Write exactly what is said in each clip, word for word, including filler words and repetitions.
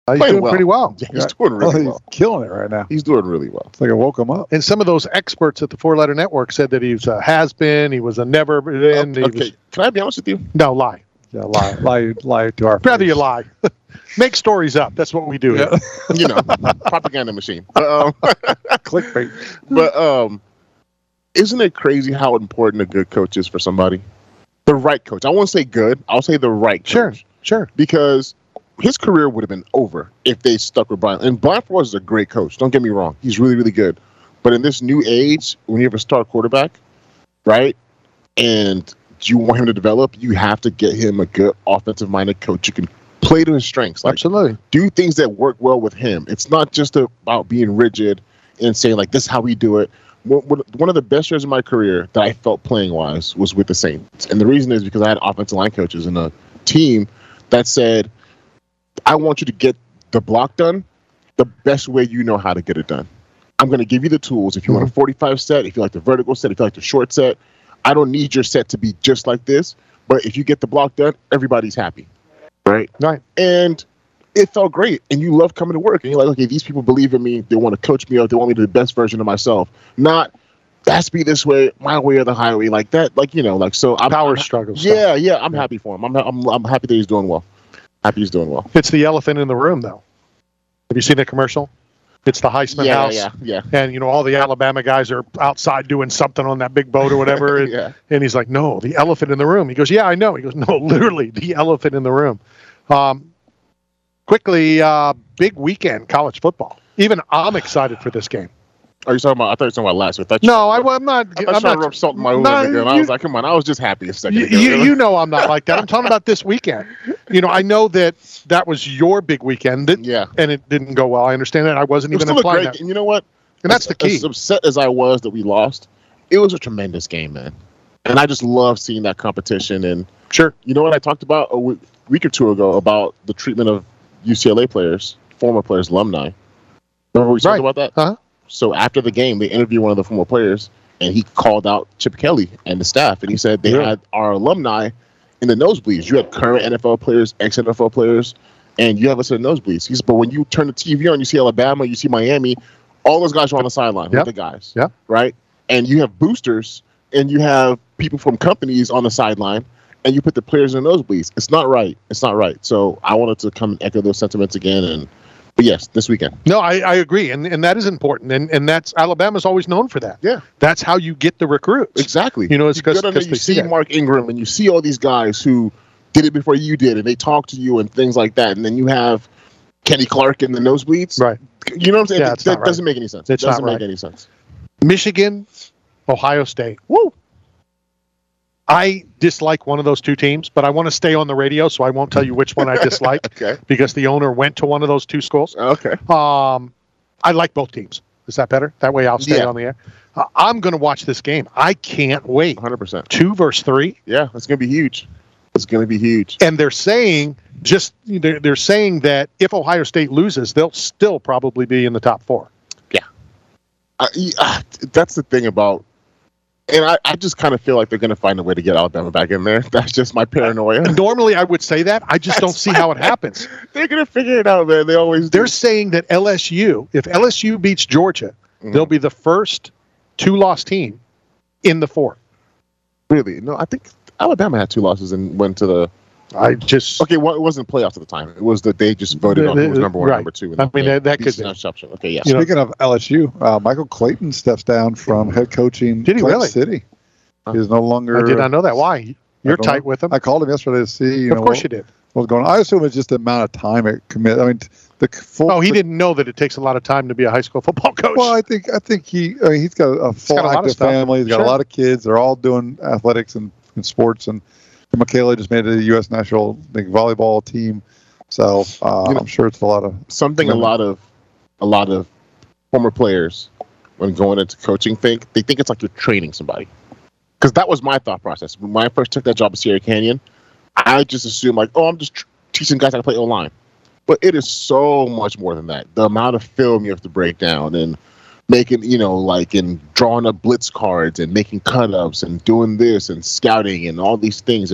Uh, he's Playing doing well. pretty well. Yeah, he's doing really Oh, he's well. killing it right now. He's doing really well. It's like I woke him up. And some of those experts at the Four Letter Network said that he was a has-been, he was a never been. Okay, Was, can I be honest with you? no, lie. Yeah, lie, lie, lie to our. Rather face. you lie. Make stories up. That's what we do Yeah. here. You know, propaganda machine. But, um, Clickbait. but um, isn't it crazy how important a good coach is for somebody? The right coach. I won't say good. I'll say the right coach. Sure, sure. Because his career would have been over if they stuck with Brian. And Brian Flores is a great coach. Don't get me wrong. He's really, really good. But in this new age, when you have a star quarterback, right, and you want him to develop, you have to get him a good offensive-minded coach who can play to his strengths. Like, Absolutely. do things that work well with him. It's not just about being rigid and saying, like, this is how we do it. One of the best years of my career that I felt playing-wise was with the Saints. And the reason is because I had offensive line coaches and a team that said, I want you to get the block done the best way you know how to get it done. I'm going to give you the tools. If you mm-hmm. want a forty-five set, if you like the vertical set, if you like the short set, I don't need your set to be just like this. But if you get the block done, everybody's happy. Right? Right. And it felt great. And you love coming to work. And you're like, okay, these people believe in me. They want to coach me up. They want me to be the best version of myself. Not, that's be this way, my way or the highway. Like that, like, you know, like, so. I'm, Power I'm, struggle Yeah, stuff. yeah. I'm happy for him. I'm, I'm, I'm happy that he's doing well. Happy he's doing well. It's the elephant in the room, though. Have you seen the commercial? It's the Heisman yeah, House. Yeah, yeah, And, you know, all the Alabama guys are outside doing something on that big boat or whatever. And, yeah. and he's like, no, the elephant in the room. He goes, yeah, I know. He goes, no, literally, the elephant in the room. Um, quickly, uh, big weekend, college football. Even I'm excited for this game. Are you talking about? I thought you were talking about last week. No, I, I'm not. I'm I'm not trying not to rub salt in my wound no, again. I you- was like, come on. I was just happy a second You, ago. you, you know I'm not like that. I'm talking about this weekend. You know, I know that that was your big weekend, that, Yeah. and it didn't go well. I understand that. I wasn't It was even still a implying great that. game. You know what? And that's as, the key. As upset as I was that we lost, it was a tremendous game, man. And I just love seeing that competition. And Sure. you know what I talked about a week, week or two ago about the treatment of U C L A players, former players, alumni. Remember we talked Right. about that? Uh-huh. So after the game, they interviewed one of the former players, and he called out Chip Kelly and the staff, and he said they Really? had our alumni in the nosebleeds. You had current N F L players, ex-N F L players, and you have us in the nosebleeds. He said, but when you turn the T V on, you see Alabama, you see Miami, all those guys are on the sideline Yep. with the guys, Yep. right? And you have boosters, and you have people from companies on the sideline, and you put the players in the nosebleeds. It's not right. It's not right. So I wanted to come and echo those sentiments again, and but yes, this weekend. No, I, I agree, and and that is important, and and that's Alabama's always known for that. Yeah. That's how you get the recruits. Exactly. You know, it's You go 'cause- down there, 'cause you they see see that. Mark Ingram and you see all these guys who did it before you did, and they talk to you and things like that. And then you have Kenny Clark in the nosebleeds. Right. You know what I'm saying? Yeah, That, it's not that doesn't right. make any sense. It's it doesn't not make right. any sense. Michigan, Ohio State. Woo! I dislike one of those two teams, but I want to stay on the radio, so I won't tell you which one I dislike Okay. because the owner went to one of those two schools. Okay. Um, I like both teams. Is that better? That way I'll stay Yeah. on the air. Uh, I'm going to watch this game. I can't wait. one hundred percent. Two versus three. Yeah, it's going to be huge. It's going to be huge. And they're saying just they're, they're saying that if Ohio State loses, they'll still probably be in the top four. I, uh, that's the thing about, and I, I just kind of feel like they're going to find a way to get Alabama back in there. That's just my paranoia. Normally, I would say that. I just don't see how it happens. They're going to figure it out, man. They always do. They're saying that L S U, if L S U beats Georgia, Mhm. they'll be the first two-loss team in the fourth. Really? No, I think Alabama had two losses and went to the. I just Okay, well, it wasn't playoffs at the time. It was that they just voted The- on who was the- number one, right. number two. I mean, that- that could decent be. exception. Okay, yes. You know- Speaking of L S U, uh, Michael Clayton steps down from head coaching. Did he Clinton really? City. He's no longer. I did not know that. Why? You're don't tight know. with him. I called him yesterday to see. You Of know, course what, you did. what was going on. I assume it's just the amount of time it commit. I mean, t- the c- full. Oh, he the- didn't know that it takes a lot of time to be a high school football coach. Well, I think I think he. I mean, he's got a full got a lot of active stuff. family. He's got Sure. a lot of kids. They're all doing athletics and, and sports. And Michaela just made it to the U S national I think, volleyball team. So uh, You know- I'm sure it's a lot of. Something a Women. lot of, a lot of former players, when going into coaching, think they think it's like you're training somebody. Because that was my thought process when I first took that job at Sierra Canyon. I just assumed like, oh, I'm just tr- teaching guys how to play O-line. But it is so much more than that. The amount of film you have to break down and making, you know, like in drawing up blitz cards and making cut-ups and doing this and scouting and all these things and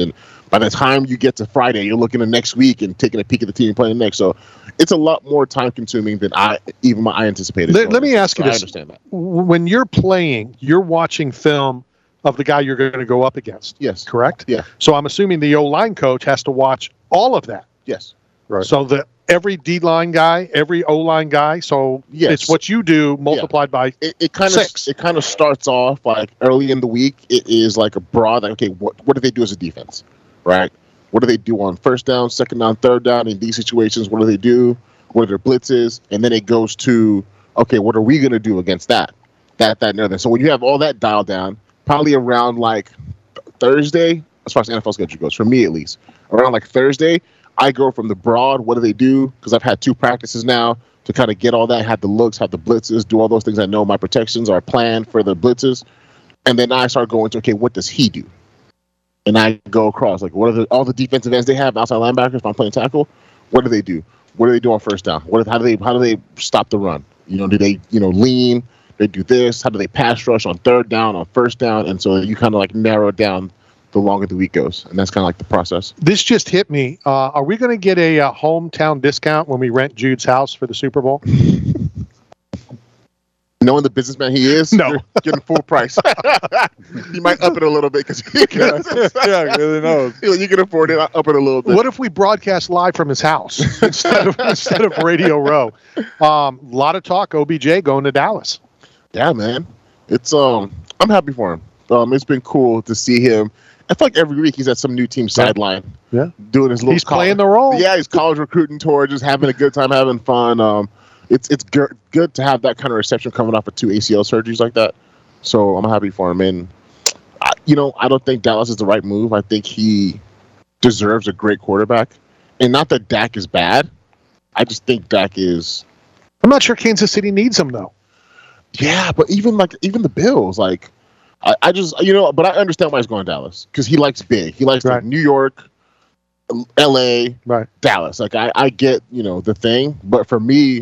by the time you get to Friday, you're looking at next week and taking a peek at the team playing next. So it's a lot more time consuming than I even my, I anticipated. Let, let me ask you so this. I understand that. When you're playing, you're watching film of the guy you're going to go up against. Yes. Correct? Yeah. So I'm assuming the O-line coach has to watch all of that. Yes. Right. So the every D-line guy, every O-line guy, so Yes. it's what you do multiplied by It, it kind of Six. it kind of starts off like early in the week. It is like a broad, like, okay, what what do they do as a defense, right? What do they do on first down, second down, third down in these situations? What do they do? What are their blitzes? And then it goes to, okay, what are we going to do against that, that, that, and other. So when you have all that dialed down, probably around like Thursday, as far as the N F L schedule goes, for me at least, around like Thursday, I go from the broad, what do they do? Because I've had two practices now to kind of get all that, have the looks, have the blitzes, do all those things. I know my protections are planned for the blitzes. And then I start going to, okay, what does he do? And I go across, like, what are the, all the defensive ends they have, outside linebackers, if I'm playing tackle, what do they do? What do they do on first down? What, how do they how do they stop the run? You know, do they, you know, lean? They do this? How do they pass rush on third down, on first down? And so you kind of like narrow it down the longer the week goes. And that's kind of like the process. This just hit me. Uh, are we going to get a uh, hometown discount when we rent Jude's house for the Super Bowl? Knowing the businessman he is, No. you're getting full price. You might up it a little bit because you can, Yeah, really knows. you can afford it. I'll up it a little bit. What if we broadcast live from his house instead of instead of Radio Row? A um, lot of talk. O B J going to Dallas. Yeah, man. It's um, I'm happy for him. Um, it's been cool to see him. I feel like every week he's at some new team sideline, Yeah. doing his little. He's college, playing the role. Yeah, he's college recruiting tour, just having a good time, having fun. Um, it's it's good good to have that kind of reception coming off of two A C L surgeries like that. So I'm happy for him. And I, you know, I don't think Dallas is the right move. I think he deserves a great quarterback, and not that Dak is bad. I just think Dak is. I'm not sure Kansas City needs him though. Yeah, but even like even the Bills, like I, I just you know, but I understand why he's going to Dallas because he likes big. He likes Right. like New York, L A, Right. Dallas. Like I, I get you know the thing, but for me,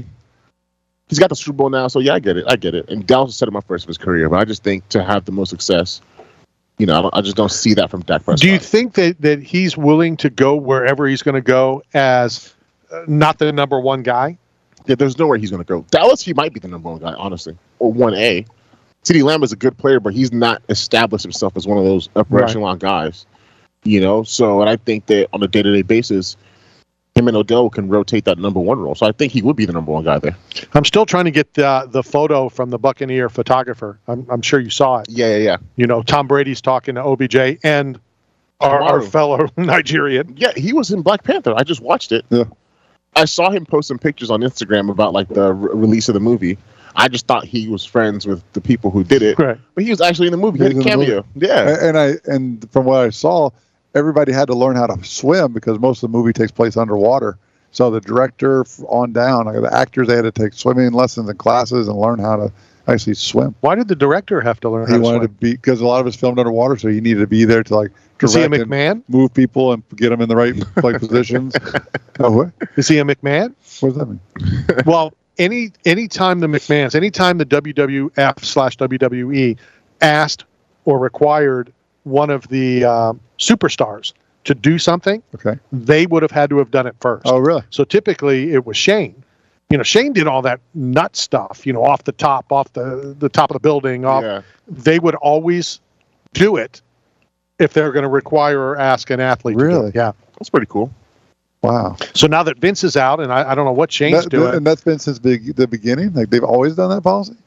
he's got the Super Bowl now, so yeah, I get it. I get it. And Dallas set him up first of his career, but I just think to have the most success, you know, I, don't, I just don't see that from Dak Prescott. Do you think that, that he's willing to go wherever he's going to go as uh, not the number one guy? Yeah, there's nowhere he's going to go. Dallas, he might be the number one guy, honestly, or one A. CeeDee Lamb is a good player, but he's not established himself as one of those upper Right. echelon guys. You know, so and I think that on a day to day basis, him and Odell can rotate that number one role. So I think he would be the number one guy there. I'm still trying to get uh, the photo from the Buccaneer photographer. I'm, I'm sure you saw it. Yeah, yeah, yeah. You know, Tom Brady's talking to O B J and our, our Kamaru. fellow Nigerian. Yeah, he was in Black Panther. I just watched it. Yeah. I saw him post some pictures on Instagram about like the re- release of the movie. I just thought he was friends with the people who did it, Right. but he was actually in the movie. He had He a was in the cameo. Yeah, And I and from what I saw, everybody had to learn how to swim because most of the movie takes place underwater. So the director f- on down, like the actors, they had to take swimming lessons and classes and learn how to actually swim. Why did the director have to learn He how to wanted swim? to be because a lot of it's filmed underwater, so he needed to be there to like Is he a direct and McMahon? move people and get them in the right like positions. Oh, what? Is he a McMahon? What does that mean? Well, any anytime the McMahons, anytime the W W F slash W W E asked or required one of the uh, superstars to do something, Okay. they would have had to have done it first. Oh, really? So typically it was Shane. You know, Shane did all that nut stuff, you know, off the top, off the, the top of the building. Off. yeah. They would always do it if they're going to require or ask an athlete to do Really? it. Yeah. That's pretty cool. Wow. So now that Vince is out, and I, I don't know what Shane's That- doing. and that's been since big, the beginning. Like they've always done that policy.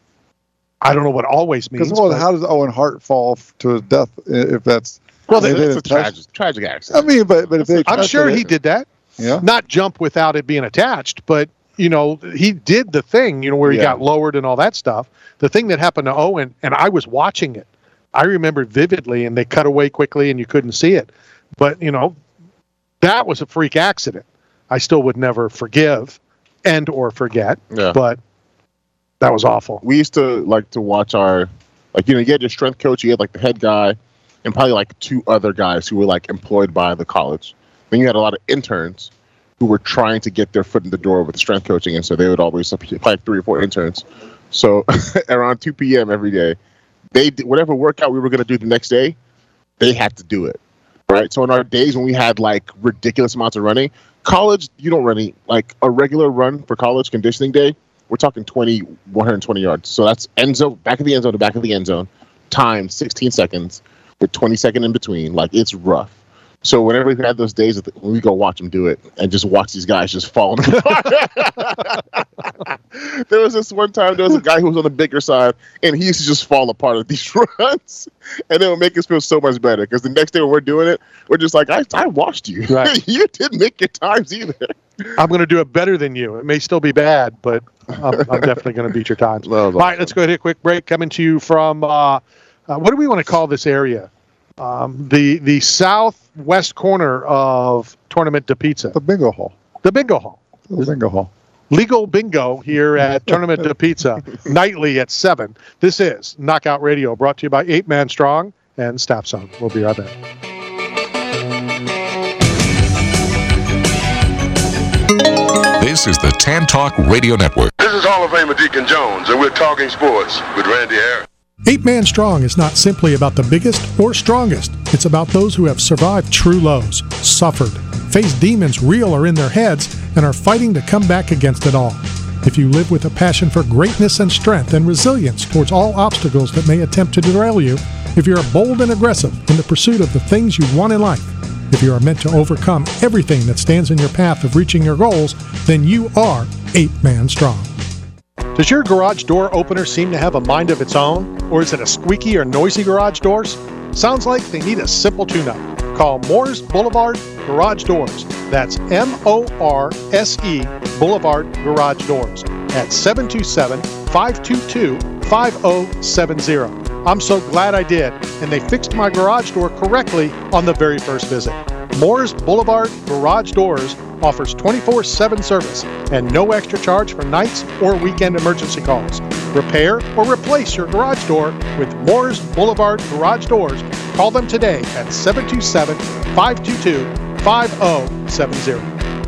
I don't know what always means. Because well, but- how does Owen Hart fall f- to his death i- if that's? Well, they they- It's a didn't touch- tragic, tragic I accident. mean, but but if they, I'm touched sure it, he did that. Yeah. Not jump without it being attached, but you know, he did the thing, you know, where he Yeah. got lowered and all that stuff. The thing that happened to Owen, and I was watching it. I remember vividly, and they cut away quickly and you couldn't see it. But, you know, that was a freak accident. I still would never forgive and or forget, Yeah. but that was awful. We used to like to watch our, like, you know, you had your strength coach, you had like the head guy, and probably like two other guys who were like employed by the college. Then you had a lot of interns who were trying to get their foot in the door with strength coaching, and so they would always probably three or four interns. So around two p.m. every day, they did whatever workout we were going to do the next day, they had to do it. right? So in our days when we had like ridiculous amounts of running, college, you don't run any, like a regular run for college conditioning day, we're talking twenty, one hundred twenty yards. So that's end zone, back of the end zone to back of the end zone, times sixteen seconds with twenty seconds in between. Like, it's rough. So whenever we had those days, when we go watch them do it and just watch these guys just fall in the water. There was this one time, there was a guy who was on the bigger side, and he used to just fall apart at these runs. And it would make us feel so much better because the next day when we're doing it, we're just like, I, I watched you. Right. You didn't make your times either. I'm going to do it better than you. It may still be bad, but I'm, I'm definitely going to beat your times. No, All right, let's go ahead and hit a quick break. Coming to you from, uh, uh, what do we want to call this area? Um, the the southwest corner of Tournament de Pizza. The bingo hall. The bingo hall. The bingo hall. Legal bingo here at Tournament de Pizza, nightly at seven. This is Knockout Radio, brought to you by Eight Man Strong and Staff Zone. We'll be right back. This is the Tan Talk Radio Network. This is Hall of Famer Deacon Jones, and we're talking sports with Randy Harris. Eight Man Strong is not simply about the biggest or strongest. It's about those who have survived true lows, suffered, faced demons real or in their heads, and are fighting to come back against it all. If you live with a passion for greatness and strength and resilience towards all obstacles that may attempt to derail you, if you're bold and aggressive in the pursuit of the things you want in life, if you are meant to overcome everything that stands in your path of reaching your goals, then you are Eight Man Strong. Does your garage door opener seem to have a mind of its own? Or is it a squeaky or noisy garage doors? Sounds like they need a simple tune-up. Call Moores Boulevard Garage Doors. That's M O R S E Boulevard Garage Doors at seven two seven, five two two, five zero seven zero. I'm so glad I did, and they fixed my garage door correctly on the very first visit. Moores Boulevard Garage Doors offers twenty-four seven service and no extra charge for nights or weekend emergency calls. Repair or replace your garage door with Moores Boulevard Garage Doors. Call them today at seven two seven, five two two, five zero seven zero.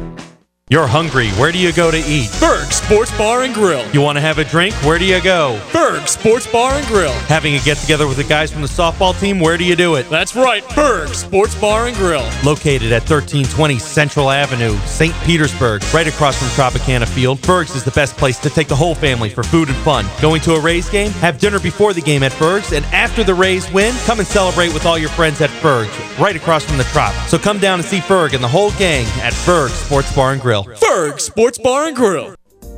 You're hungry. Where do you go to eat? Berg Sports Bar and Grill. You want to have a drink? Where do you go? Berg Sports Bar and Grill. Having a get-together with the guys from the softball team? Where do you do it? That's right, Berg Sports Bar and Grill. Located at thirteen twenty Central Avenue, Saint Petersburg, right across from Tropicana Field, Berg's is the best place to take the whole family for food and fun. Going to a Rays game? Have dinner before the game at Berg's, and after the Rays win, come and celebrate with all your friends at Berg's, right across from the Trop. So come down and see Berg and the whole gang at Berg Sports Bar and Grill. Berg Sports Bar and Grill.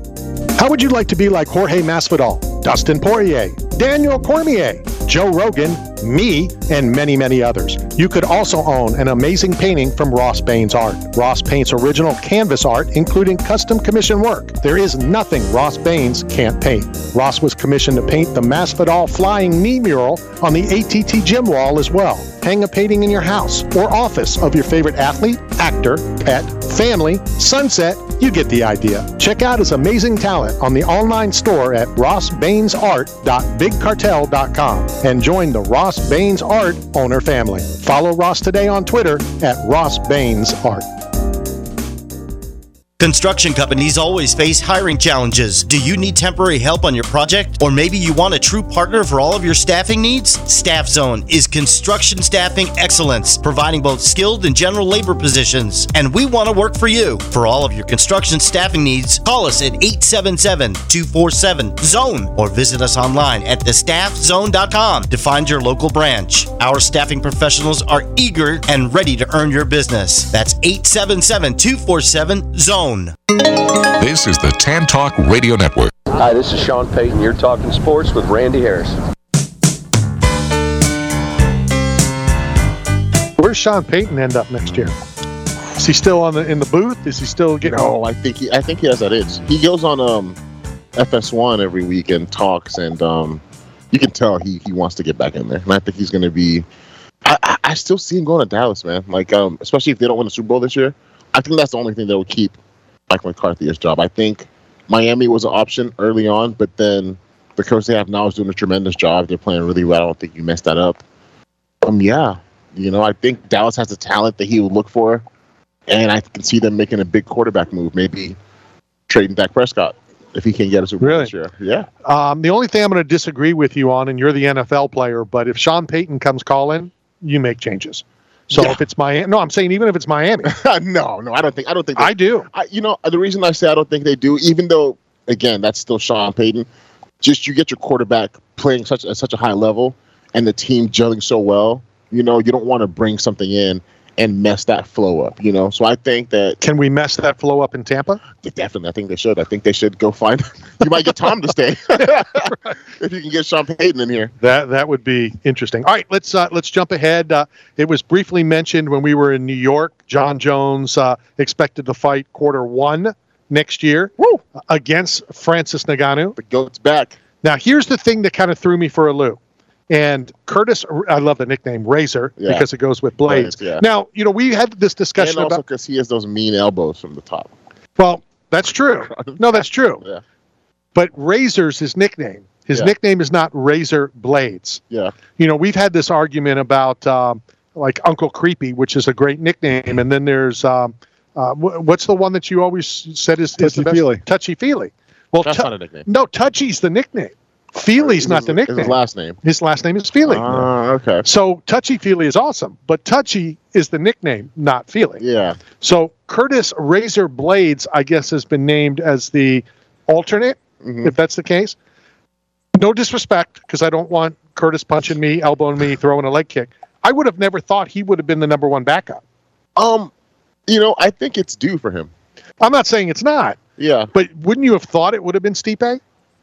How would you like to be like Jorge Masvidal, Dustin Poirier, Daniel Cormier, Joe Rogan, me, and many, many others? You could also own an amazing painting from Ross Baines Art. Ross paints original canvas art, including custom commission work. There is nothing Ross Baines can't paint. Ross was commissioned to paint the Masvidal flying knee mural on the A T T gym wall as well. Hang a painting in your house or office of your favorite athlete, actor, pet, family, sunset. You get the idea. Check out his amazing talent on the online store at ross baines art dot big cartel dot com and join the Ross Baines Art owner family. Follow Ross today on Twitter at Ross Baines Art. Construction companies always face hiring challenges. Do you need temporary help on your project? Or maybe you want a true partner for all of your staffing needs? Staff Zone is construction staffing excellence, providing both skilled and general labor positions. And we want to work for you. For all of your construction staffing needs, call us at eight seven seven, two four seven, zone or visit us online at the staff zone dot com to find your local branch. Our staffing professionals are eager and ready to earn your business. That's eight seven seven, two four seven, zone. This is the Tan Talk Radio Network. Hi, this is Sean Payton. You're talking sports with Randy Harris. Where's Sean Payton end up next year? Is he still on the in the booth? Is he still getting? No, I think he. I think he has that itch. He goes on um, F S one every week and talks, and um, you can tell he he wants to get back in there. And I think he's going to be. I, I, I still see him going to Dallas, man. Like um, especially if they don't win the Super Bowl this year. I think that's the only thing that will keep Mike McCarthy his job. I think Miami was an option early on, but then the coach they have now is doing a tremendous job. They're playing really well. I don't think you messed that up. Um, yeah, you know, I think Dallas has the talent that he would look for, and I can see them making a big quarterback move, maybe trading Dak Prescott if he can get a Super Bowl really? this year. Yeah. Um, the only thing I'm going to disagree with you on, and you're the N F L player, but if Sean Payton comes calling, you make changes. So Yeah. if it's Miami, no, I'm saying even if it's Miami, no, no, I don't think. I don't think. They, I do. I, you know, the reason I say I don't think they do, even though, again, that's still Sean Payton. Just you get your quarterback playing such at such a high level, and the team gelling so well. You know, you don't want to bring something in and mess that flow up. You know, so I think that Can we mess that flow up in Tampa? definitely, I think they should. I think they should go find. You might get Tom to stay if you can get Sean Payton in here. That that would be interesting. All right, let's uh, let's jump ahead. Uh, it was briefly mentioned when we were in New York. John Jones uh, expected to fight quarter one next year Woo! against Francis Ngannou. The goat's back. Now, here's the thing that kind of threw me for a loop. And Curtis, I love the nickname Razor Yeah. because it goes with blades. Blades, yeah. Now, you know, we had this And discussion also about. because he has those mean elbows from the top. Well, that's true. No, that's true. Yeah. But Razor's his nickname. His Yeah. nickname is not Razor Blades. Yeah. You know, we've had this argument about um, like Uncle Creepy, which is a great nickname, and then there's um, uh, wh- what's the one that you always said is, is the best? Touchy-feely. Touchy Feely. Well, That's Tu- not a nickname. No, Touchy's the nickname. Feely's His- not the nickname. His last name. His last name is Feely. Ah, okay. So Touchy Feely is awesome, but Touchy is the nickname, not Feely. Yeah. So Curtis Razor Blades, I guess, has been named as the alternate, Mhm. if that's the case. No disrespect, because I don't want Curtis punching me, elbowing me, throwing a leg kick. I would have never thought he would have been the number one backup. Um, you know, I think it's due for him. I'm not saying it's not, Yeah. but wouldn't you have thought it would have been Stipe?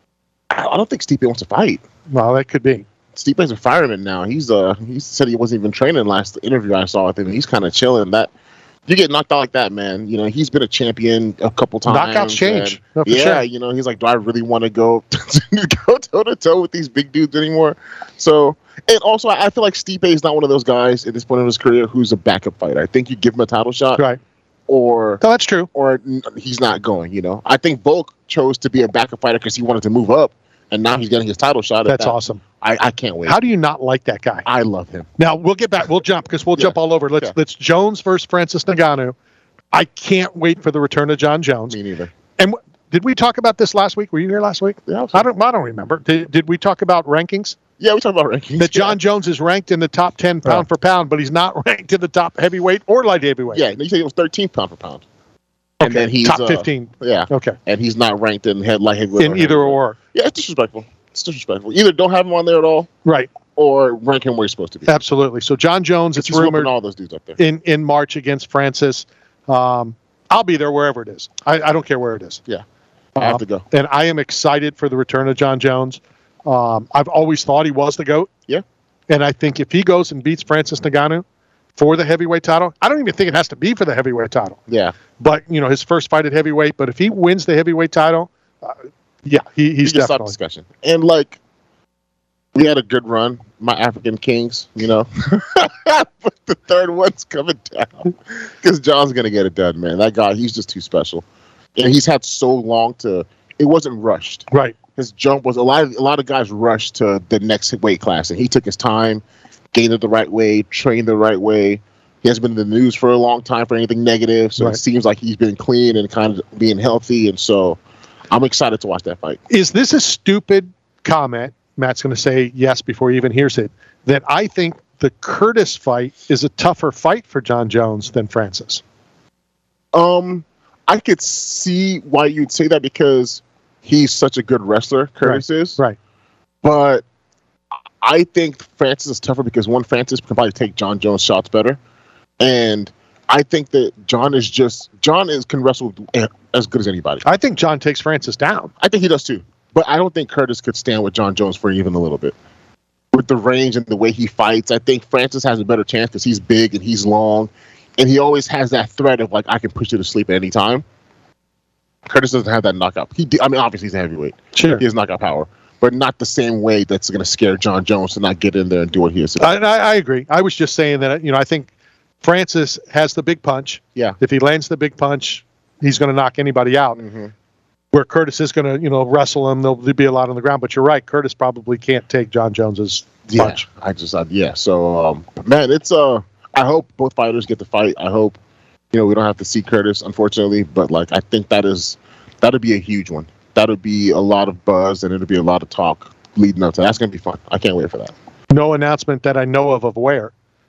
I I don't think Stipe wants to fight. Well, that could be. Stipe's a fireman now. He's uh he said he wasn't even training last interview I saw with him. He's kind of chilling. That you get knocked out like that, man. You know, he's been a champion a couple times. Knockouts change. and No, for yeah, sure. you know, he's like, do I really want to go go toe to toe with these big dudes anymore? So, and also, I I feel like Stipe is not one of those guys at this point in his career who's a backup fighter. I think you give him a title shot, Right. or No, that's true. or n- he's not going. You know, I think Volk chose to be a backup fighter because he wanted to move up, and now he's getting his title shot. at That's that. awesome. I, I can't wait. How do you not like that guy? I love him. Now we'll get back. We'll jump because we'll Yeah. jump all over. Let's Yeah. let's Jones versus Francis Ngannou. I can't wait for the return of John Jones. Me neither. And w- did we talk about this last week? Were you here last week? Yeah, I was I don't. I don't remember. Did, did we talk about rankings? Yeah, we talked about rankings. That John Jones is ranked in the top ten pound for pound, but he's not ranked in the top heavyweight or light heavyweight. Yeah, you said it was thirteenth pound for pound. And Okay. then he's top uh, fifteen. Yeah, Okay. and he's not ranked in head light heavyweight. In or either heavyweight. or. Yeah, it's disrespectful. It's disrespectful. Either don't have him on there at all, Right. or rank him where he's supposed to be. Absolutely. So John Jones, it's He's whooping rumored all those dudes up there. in in March against Francis. Um, I'll be there wherever it is. I, I don't care where it is. Yeah, I have to go. And I am excited for the return of John Jones. Um, I've always thought he was the GOAT. Yeah. And I think if he goes and beats Francis Ngannou for the heavyweight title, I don't even think it has to be for the heavyweight title. Yeah, But, you know, his first fight at heavyweight. But if he wins the heavyweight title, uh, yeah, he, he's he can stop definitely. discussion. And like, we had a good run, my African Kings. You know, but the third one's coming down because John's gonna get it done, man. That guy, he's just too special, and he's had so long to. It wasn't rushed. Right. His jump was a lot. Of, a lot of guys rushed to the next weight class, and he took his time, gained it the right way, trained the right way. He hasn't been in the news for a long time for anything negative, so Right. it seems like he's been clean and kind of being healthy, and so I'm excited to watch that fight. Is this a stupid comment? Matt's going to say yes before he even hears it. That I think the Curtis fight is a tougher fight for John Jones than Francis. Um, I could see why you'd say that because he's such a good wrestler, Curtis is. Right. But I think Francis is tougher because one, Francis can probably take John Jones' shots better, and I think that John is just John is can wrestle as good as anybody. I think John takes Francis down. I think he does too, but I don't think Curtis could stand with John Jones for even a little bit. With the range and the way he fights, I think Francis has a better chance because he's big and he's long, and he always has that threat of like I can put you to sleep at any time. Curtis doesn't have that knockout. He, I mean, obviously he's a heavyweight. Sure. He has knockout power, but not the same way that's going to scare John Jones to not get in there and do what he is. I, I, I agree. I was just saying that, you know, I think Francis has the big punch. Yeah. If he lands the big punch, he's going to knock anybody out. Mm-hmm. Where Curtis is going to, you know, wrestle him. There'll be a lot on the ground. But you're right. Curtis probably can't take John Jones's Yeah, punch. I just, uh, yeah. So, um, man, it's, uh, I hope both fighters get to fight. I hope, you know, we don't have to see Curtis, unfortunately, but like, I think that is, that'll be a huge one. That'll be a lot of buzz and it'll be a lot of talk leading up to that. That's going to be fun. I can't wait for that. No announcement that I know of of where.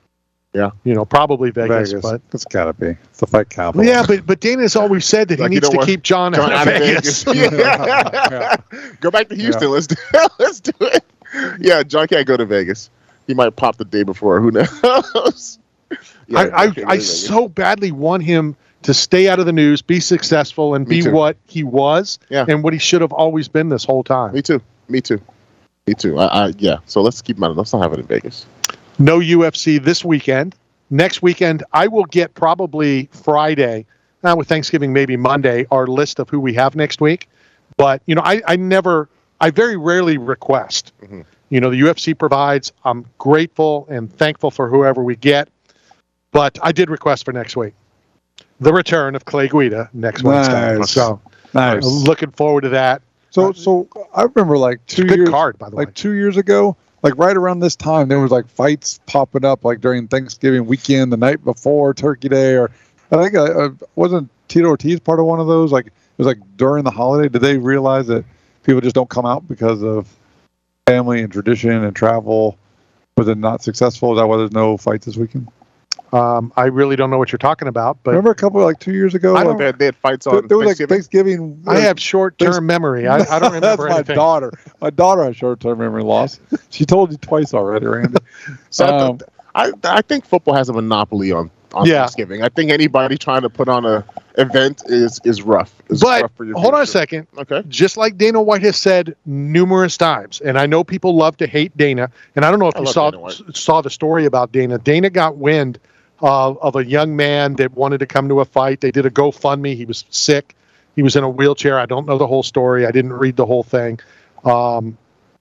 Yeah. You know, probably Vegas, Vegas. but It's got to be. It's the fight capital. yeah, but but Dana's always said that Like, he you needs know to what? keep John, John out of Vegas. Yeah. Go back to Houston. Yeah. Let's do let's do it. Yeah, John can't go to Vegas. He might pop the day before. Who knows? Yeah, I John I, can't go to I Vegas. so badly want him to stay out of the news, be successful, and Me be too. what he was Yeah. and what he should have always been this whole time. Me too. Me too. Me too. I, I yeah. So let's keep him out. Let's not have it in Vegas. No U F C this weekend. Next weekend, I will get probably Friday, uh, with Thanksgiving, maybe Monday, our list of who we have next week. But, you know, I, I never, I very rarely request. Mhm. You know, the U F C provides. I'm grateful and thankful for whoever we get. But I did request for next week. The return of Clay Guida next Wednesday. Nice. So Nice. looking forward to that. So, so I remember like two Good years, card, by the like way. two years ago, like right around this time, there was like fights popping up, like during Thanksgiving weekend, the night before Turkey Day, or I think uh, uh, wasn't Tito Ortiz part of one of those? Like it was like during the holiday. Did they realize that people just don't come out because of family and tradition and travel? Was it not successful? Is that why there's no fights this weekend? Um, I really don't know what you're talking about, but Remember a couple like two years ago? I like, don't- They had, they had fights there, on there was like Thanksgiving. Thanksgiving. I like, have short-term memory. I, I don't remember That's my anything. daughter. My daughter has short-term memory loss. She told you twice already, Randy. So I, Um, th- I I think football has a monopoly on, on Yeah. Thanksgiving. I think anybody trying to put on a event is is rough. Is But rough for your hold on a future. second. Okay. Just like Dana White has said numerous times, and I know people love to hate Dana, and I don't know if I you love saw Dana White. saw the story about Dana. Dana got wind uh, of a young man that wanted to come to a fight. They did a GoFundMe. He was sick. He was in a wheelchair. I don't know the whole story. I didn't read the whole thing. Um,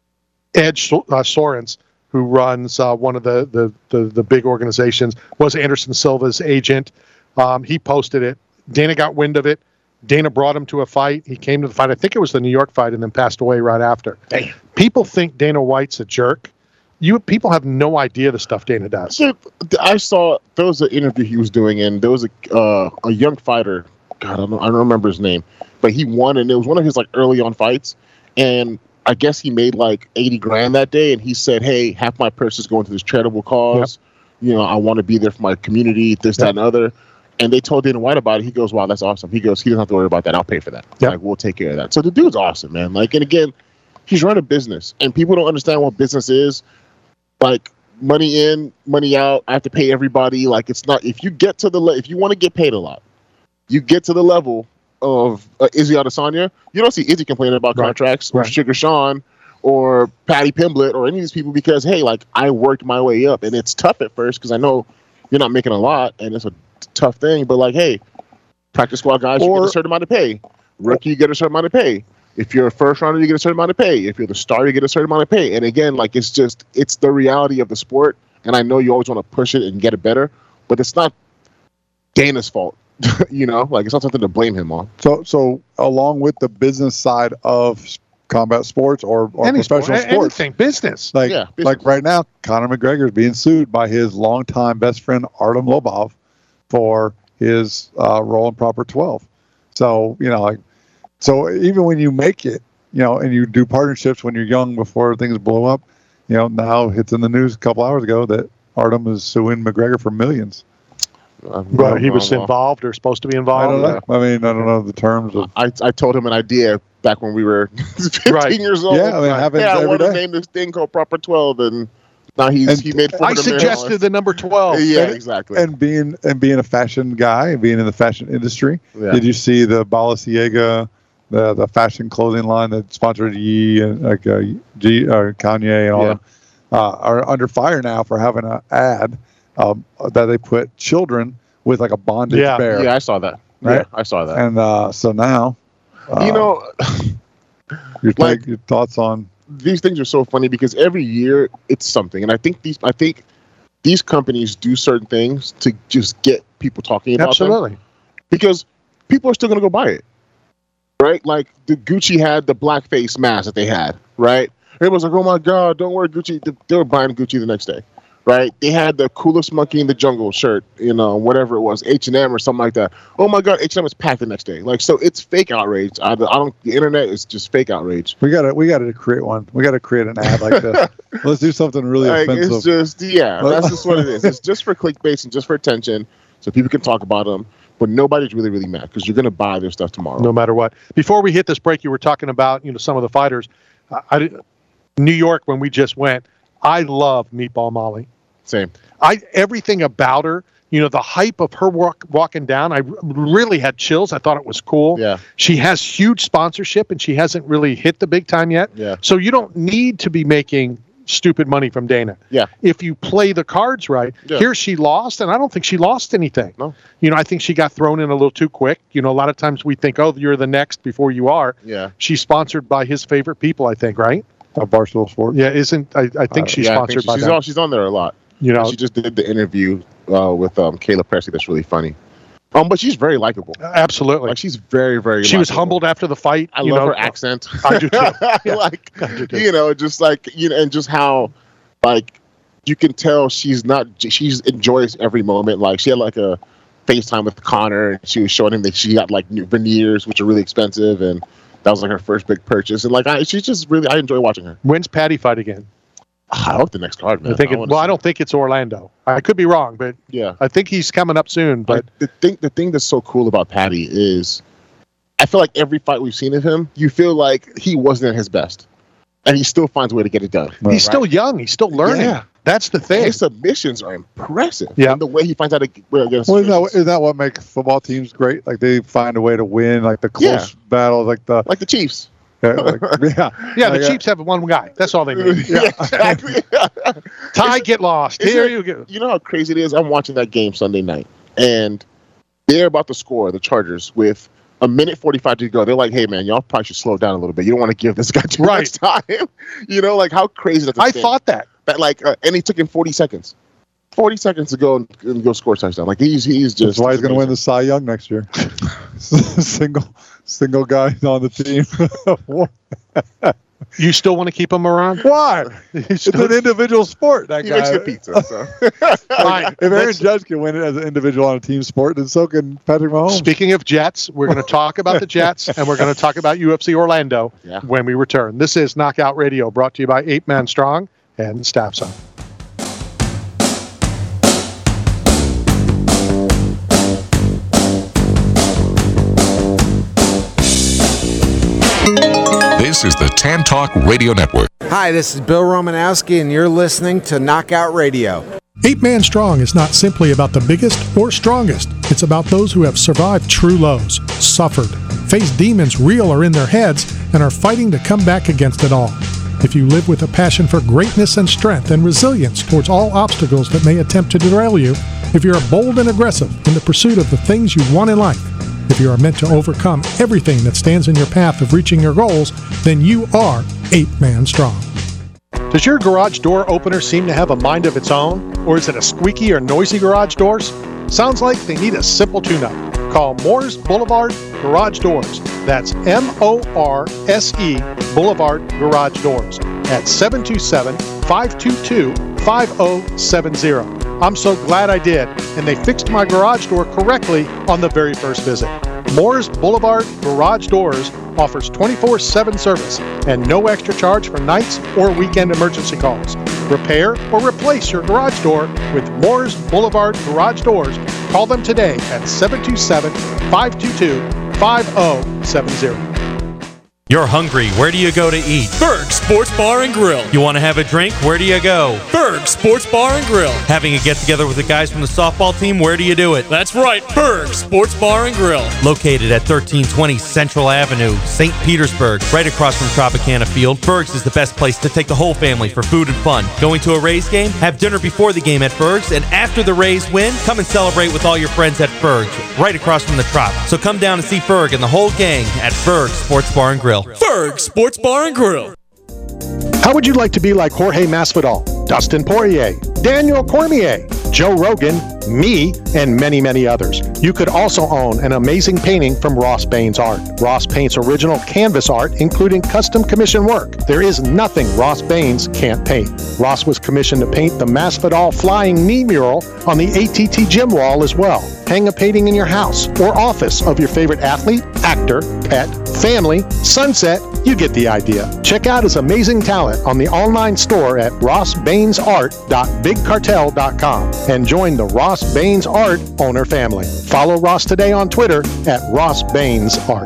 Ed So- uh, Sorens, who runs uh, one of the, the, the, the big organizations, was Anderson Silva's agent. Um, he posted it. Dana got wind of it. Dana brought him to a fight. He came to the fight. I think it was the New York fight, and then passed away right after. Damn. People think Dana White's a jerk. You people have no idea the stuff Dana does. So I saw there was an interview he was doing, and there was a uh, a young fighter. God, I don't I don't remember his name, but he won, and it was one of his like early on fights, and I guess he made like eighty grand that day, and he said, "Hey, half my purse is going to this charitable cause. You know, I want to be there for my community, this, that, and other." And they told Dana White about it. He goes, "Wow, that's awesome." He goes, "He doesn't have to worry about that. I'll pay for that. Yep. Like, we'll take care of that." So the dude's awesome, man. Like, and again, he's running a business, and people don't understand what business is. Like, money in, money out. I have to pay everybody. Like, it's not. If you get to the le- if you want to get paid a lot, you get to the level of uh, Izzy Adesanya. You don't see Izzy complaining about Right. contracts or Right. Sugar Sean or Patty Pimblett or any of these people because hey, like I worked my way up, and it's tough at first because I know you're not making a lot, and it's a tough thing. But like, hey, practice squad guys, you Or- get a certain amount of pay. Rookie, you get a certain amount of pay. If you're a first rounder, you get a certain amount of pay. If you're the star, you get a certain amount of pay. And again, like it's just it's the reality of the sport. And I know you always want to push it and get it better, but it's not Dana's fault. You know, like it's not something to blame him on. So, so along with the business side of s- combat sports or, or Any sport, professional a- sports, anything, business. like Yeah, business. like right now, Conor McGregor is being sued by his longtime best friend Artem Lobov for his uh, role in Proper twelve. So you know, like, so even when you make it, you know, and you do partnerships when you're young before things blow up, you know, now it's in the news a couple hours ago that Artem is suing McGregor for millions. Uh, Well, he was well, involved or supposed to be I involved. don't know. I mean, I don't know the terms of. I, I told him an idea back when we were fifteen Right. years old. Yeah, I mean, it happens yeah, I every want to day. name this thing called Proper twelve, and now he's And he made. I suggested the number twelve. Yeah, And- exactly. And being and being a fashion guy and being in the fashion industry, Yeah. did you see the Balenciaga, the the fashion clothing line that sponsored Yee and like uh, G or Kanye and all Yeah. that, uh, are under fire now for having an ad um, that they put children with like a bondage Yeah. bear, Yeah, I saw that. Right? Yeah, I saw that. and uh, so now, uh, you know, your, like- take, your thoughts on these things are so funny because every year it's something, and I think these I think these companies do certain things to just get people talking about them Absolutely. because people are still going to go buy it, right? Like the Gucci had the blackface mask that they had, right? Everyone's like, "Oh my God, don't wear Gucci." They were buying Gucci the next day, right? They had the coolest monkey in the jungle shirt, you know, whatever it was, H and M or something like that. Oh my God, H and M was packed the next day. Like, so it's fake outrage. I, I don't. The internet is just fake outrage. We gotta, we gotta create one. We gotta create an ad like this. Let's do something really like, offensive. It's just, yeah, that's just what it is. It's just for clickbait and just for attention, so people can talk about them. But nobody's really, really mad because you're going to buy their stuff tomorrow. No matter what. Before we hit this break, you were talking about, you know, some of the fighters. I, I New York, when we just went, I love Meatball Molly. Same. I everything about her, you know, the hype of her walk, walking down, I really had chills. I thought it was cool. Yeah. She has huge sponsorship, and she hasn't really hit the big time yet. Yeah. So you don't need to be making stupid money from Dana. Yeah. If you play the cards right, Yeah. here she lost, and I don't think she lost anything. No. You know, I think she got thrown in a little too quick. You know, a lot of times we think, oh, you're the next before you are. Yeah. She's sponsored by his favorite people, I think, right? Uh, Barstool Sports. Yeah, isn't I, I think Uh, she's yeah, I sponsored think by she's them. on, she's on there a lot. You know, she just did the interview uh, with um, Kayla Presley. That's really funny. Um, but she's very likable. Absolutely. Like she's very, very. She was likable. humbled after the fight. I you love know. her accent. I do too. Yeah. like I do too. you know, just like you know, and just how like you can tell she's not. She's enjoys every moment. Like she had like a FaceTime with Connor, and she was showing him that she got like new veneers, which are really expensive, and that was like her first big purchase. And like I, she's just really. I enjoy watching her. When's Patty fight again? I hope the next card, man. I think. It, wanna well, see I don't think it's Orlando. I could be wrong, but Yeah. I think he's coming up soon. But But the thing, the thing that's so cool about Patty is, I feel like every fight we've seen of him, you feel like he wasn't at his best, and he still finds a way to get it done. he's Right? still young. He's still learning. Yeah. That's the thing. His submissions are impressive. Yeah. And the way he finds out to get against. Well, isn't that, isn't that what makes football teams great? Like they find a way to win, like the close Yeah. battles, like the like the Chiefs. yeah, like, yeah, yeah, like, the uh, Chiefs have one guy. That's all they need. Yeah, exactly. Ty, get lost. Is Here it- you go. You know how crazy it is? I'm watching that game Sunday night, and they're about to score, the Chargers, with a minute forty-five to go. They're like, hey, man, y'all probably should slow down a little bit. You don't want to give this guy too Right. much time. You know, like how crazy that's I thought that. that, like, uh, and he took him forty seconds. forty seconds to go and, and go score a touchdown. Like, he's, he's just. That's why he's going to win the Cy Young next year. single, single guy on the team. You still want to keep him around? Why? It's an individual sport. That He guy. makes good pizza. So. Fine. If Aaron Let's- Judge can win it as an individual on a team sport, then so can Patrick Mahomes. Speaking of Jets, we're going to talk about the Jets, and we're going to talk about U F C Orlando Yeah. when we return. This is Knockout Radio, brought to you by Eight Man Strong and Staff Zone. This is the Tan Talk Radio Network. Hi, this is Bill Romanowski, and you're listening to Knockout Radio. Eight Man Strong is not simply about the biggest or strongest. It's about those who have survived true lows, suffered, faced demons real or in their heads, and are fighting to come back against it all. If you live with a passion for greatness and strength and resilience towards all obstacles that may attempt to derail you, if you're bold and aggressive in the pursuit of the things you want in life, if you are meant to overcome everything that stands in your path of reaching your goals, then you are Eight Man Strong. Does your garage door opener seem to have a mind of its own? Or is it a squeaky or noisy garage doors? Sounds like they need a simple tune-up. Call Moores Boulevard Garage Doors. That's M O R S E Boulevard Garage Doors at seven two seven, five two two, five zero seven zero. I'm so glad I did, and they fixed my garage door correctly on the very first visit. Moores Boulevard Garage Doors offers twenty-four seven service and no extra charge for nights or weekend emergency calls. Repair or replace your garage door with Moores Boulevard Garage Doors. Call them today at seven two seven, five two two, five zero seven zero. You're hungry. Where do you go to eat? Berg Sports Bar and Grill. You want to have a drink? Where do you go? Berg Sports Bar and Grill. Having a get-together with the guys from the softball team? Where do you do it? That's right, Berg Sports Bar and Grill. Located at thirteen twenty Central Avenue, Saint Petersburg, right across from Tropicana Field, Berg's is the best place to take the whole family for food and fun. Going to a Rays game? Have dinner before the game at Berg's, and after the Rays win, come and celebrate with all your friends at Berg's, right across from the Trop. So come down and see Berg and the whole gang at Berg's Sports Bar and Grill. Berg Sports Bar and Grill. How would you like to be like Jorge Masvidal, Dustin Poirier, Daniel Cormier, Joe Rogan, me, and many, many others. You could also own an amazing painting from Ross Baines Art. Ross paints original canvas art, including custom commission work. There is nothing Ross Baines can't paint. Ross was commissioned to paint the Masvidal flying knee mural on the A T T gym wall as well. Hang a painting in your house or office of your favorite athlete, actor, pet, family, sunset. You get the idea. Check out his amazing talent on the online store at ross baines art dot big cartel dot com and join the Ross Baines Art owner family. Follow Ross today on Twitter at Ross Baines Art.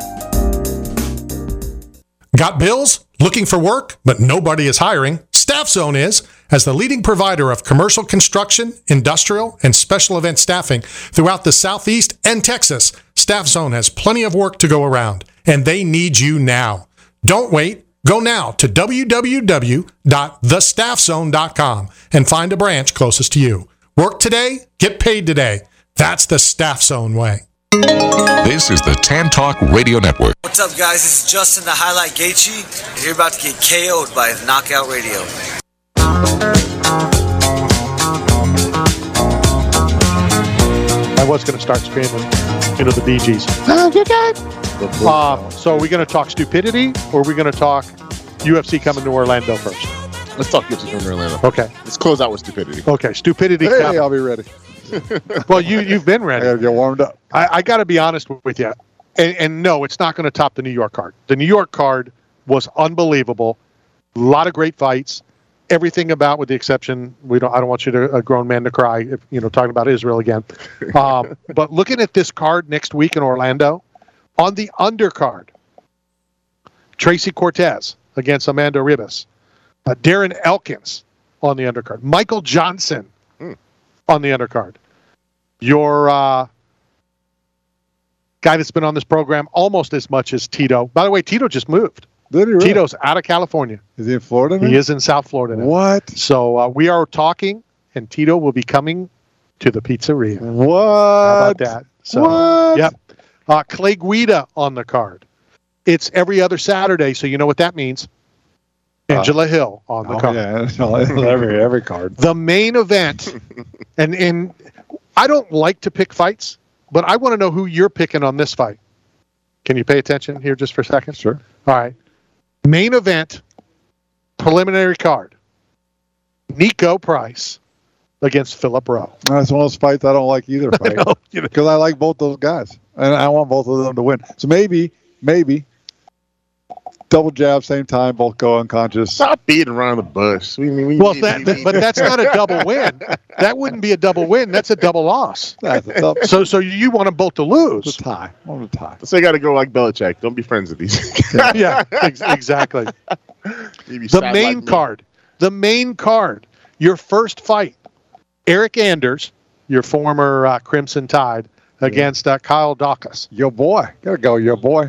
Got bills? Looking for work, but nobody is hiring? Staff Zone is. As the leading provider of commercial construction, industrial, and special event staffing throughout the Southeast and Texas, Staff Zone has plenty of work to go around, and they need you now. Don't wait. Go now to w w w dot the staff zone dot com and find a branch closest to you. Work today, get paid today. That's the Staff Zone way. This is the Tan Talk Radio Network. What's up, guys? This is Justin the Highlight Gaethje, and you're about to get K O'd by Knockout Radio. I was going to start screaming into the Bee Gees. Uh, so are we going to talk stupidity, or are we going to talk U F C coming to Orlando first? Let's talk U F C coming to Orlando. Okay. Let's close out with stupidity. Okay, stupidity. Hey, coming. I'll be ready. Well, you, you've been ready. I gotta get warmed up. I, I got to be honest with you. And, and no, it's not going to top the New York card. The New York card was unbelievable. A lot of great fights. Everything about, with the exception, we don't. I don't want you to a grown man to cry. If you know, talking about Israel again. Um, but looking at this card next week in Orlando, on the undercard, Tracy Cortez against Amanda Ribas, uh, Darren Elkins on the undercard, Michael Johnson mm. on the undercard. Your uh, guy that's been on this program almost as much as Tito. By the way, Tito just moved. Did he really? Tito's out of California. Is he in Florida now? He is in South Florida now. What? So uh, we are talking, and Tito will be coming to the pizzeria. What? How about that? So, what? Yep. Uh, Clay Guida on the card. It's every other Saturday, so you know what that means. Angela uh, Hill on the oh, card. Yeah, every every card. The main event, and and I don't like to pick fights, but I want to know who you're picking on this fight. Can you pay attention here just for a second? Sure. All right. Main event, preliminary card. Nico Price against Philip Rowe. That's one of those fights I don't like either fight. Because I, I like both those guys. And I want both of them to win. So maybe, maybe, double jab, same time, both go unconscious. Stop beating around the bush. We, we, well, we, that, we, that, but that's not a double win. That wouldn't be a double win. That's a double loss. That's a double. So, so you want them both to lose. It's a tie. I want a tie. So you got to go like Belichick. Don't be friends with these. Yeah, ex- exactly. The main like card. The main card. Your first fight. Eric Anders, your former uh, Crimson Tide, against uh, Kyle Dawkins. Your boy. Gotta go, your boy.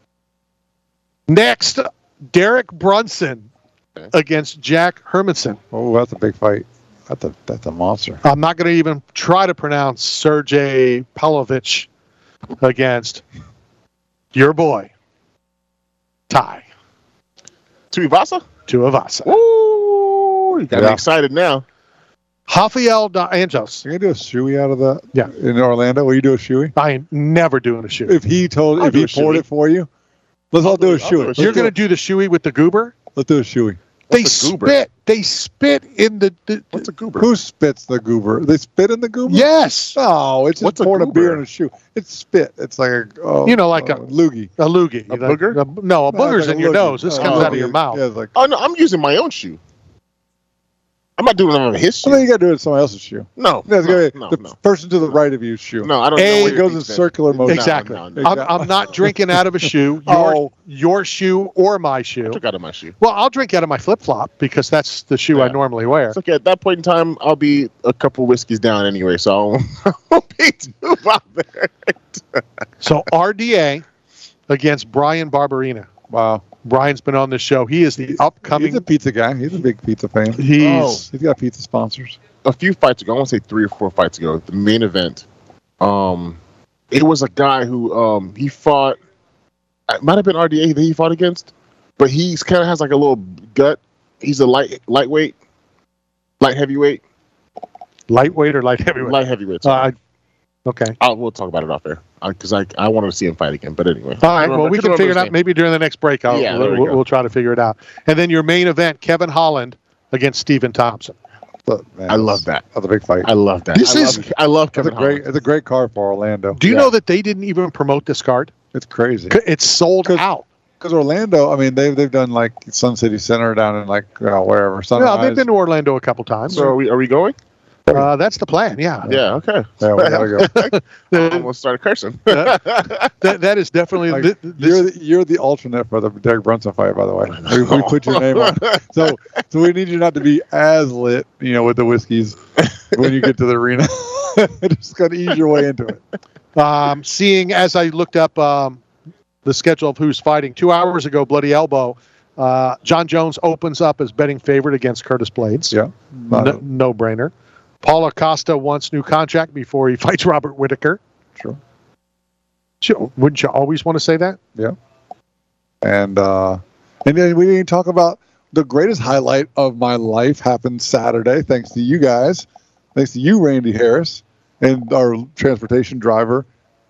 Next, Derek Brunson okay. against Jack Hermanson. Oh, that's a big fight. That's a that's a monster. I'm not going to even try to pronounce Sergey Pavlovich against your boy, Ty. Tuivasa? Tuivasa. Ooh, you got yeah. me excited now. Rafael dos Anjos. You're gonna do a shoey out of that? Yeah. In Orlando, will you do a shoey? I am never doing a shoey. If he told, I'll if he poured it for you, let's all do a shoey. You're going to do the shoey with the goober? Let's do a shoey. They spit. They spit in the, the. What's a goober? Who spits the goober? They spit in the goober? Yes. No, it's just What's a pouring a, goober? beer in a shoe. It's spit. It's like a. Oh, you know, like oh, a loogie. A loogie. A booger? A, no, a booger's like in a your loogie. nose. This Oh, comes loogie. out of your mouth. Yeah, it's like, Oh no, I'm using my own shoe. I'm not doing it on his shoe. well, then you got to do it with somebody else's shoe. No, That's no, gonna be no, the no. person to the right of you's shoe. No, I don't A- know. It goes in circular motion. Exactly. No, no, no. I'm, I'm not drinking out of a shoe. Your, Oh. your shoe or my I shoe. took out of my shoe. Well, I'll drink out of my flip flop because that's the shoe I Yeah. normally wear. It's okay. At that point in time, I'll be a couple whiskeys down anyway, so I won't, I won't be too bothered. So R D A against Brian Barberina. Wow. Brian's been on this show. He is the upcoming. He's a pizza guy. He's a big pizza fan. He's Oh. He's got pizza sponsors. A few fights ago, I want to say three or four fights ago, the main event, um, it was a guy who um, he fought. It might have been R D A that he fought against, but he's kind of has like a little gut. He's a light lightweight, light heavyweight. Lightweight or light heavyweight? Light heavyweight. Uh, okay. I'll, we'll talk about it off there because I I wanted to see him fight again. But anyway. All right. Well, we can figure it out maybe during the next break. I'll, yeah, we'll, we we'll, we'll try to figure it out. And then your main event, Kevin Holland against Stephen Thompson. But, man, I love that. That's a big fight. I love that. This I is love, I love Kevin it's a great. Holland. It's a great card for Orlando. Do you Yeah. know that they didn't even promote this card? It's crazy. It's sold out. Because Orlando, I mean, they've they've done like Sun City Center down in like uh, wherever. Sunrise. Yeah, they've been to Orlando a couple times. So are we are we going? Uh, that's the plan. Yeah. Yeah. Okay. Yeah, we gotta go. I almost started cursing. that, that is definitely. Like, th- you're the, you're the alternate for the Derek Brunson fight, by the way. We, we put your name on. So so we need you not to be as lit, you know, with the whiskeys when you get to the arena. Just gotta ease your way into it. Um, seeing as I looked up um, the schedule of who's fighting two hours ago, Bloody Elbow. Uh, John Jones opens up as betting favorite against Curtis Blades. Yeah, no, no brainer. Paulo Acosta wants new contract before he fights Robert Whittaker. Sure. Sure. Wouldn't you always want to say that? Yeah. And uh, and then we didn't talk about the greatest highlight of my life happened Saturday, thanks to you guys, thanks to you, Randy Harris, and our transportation driver,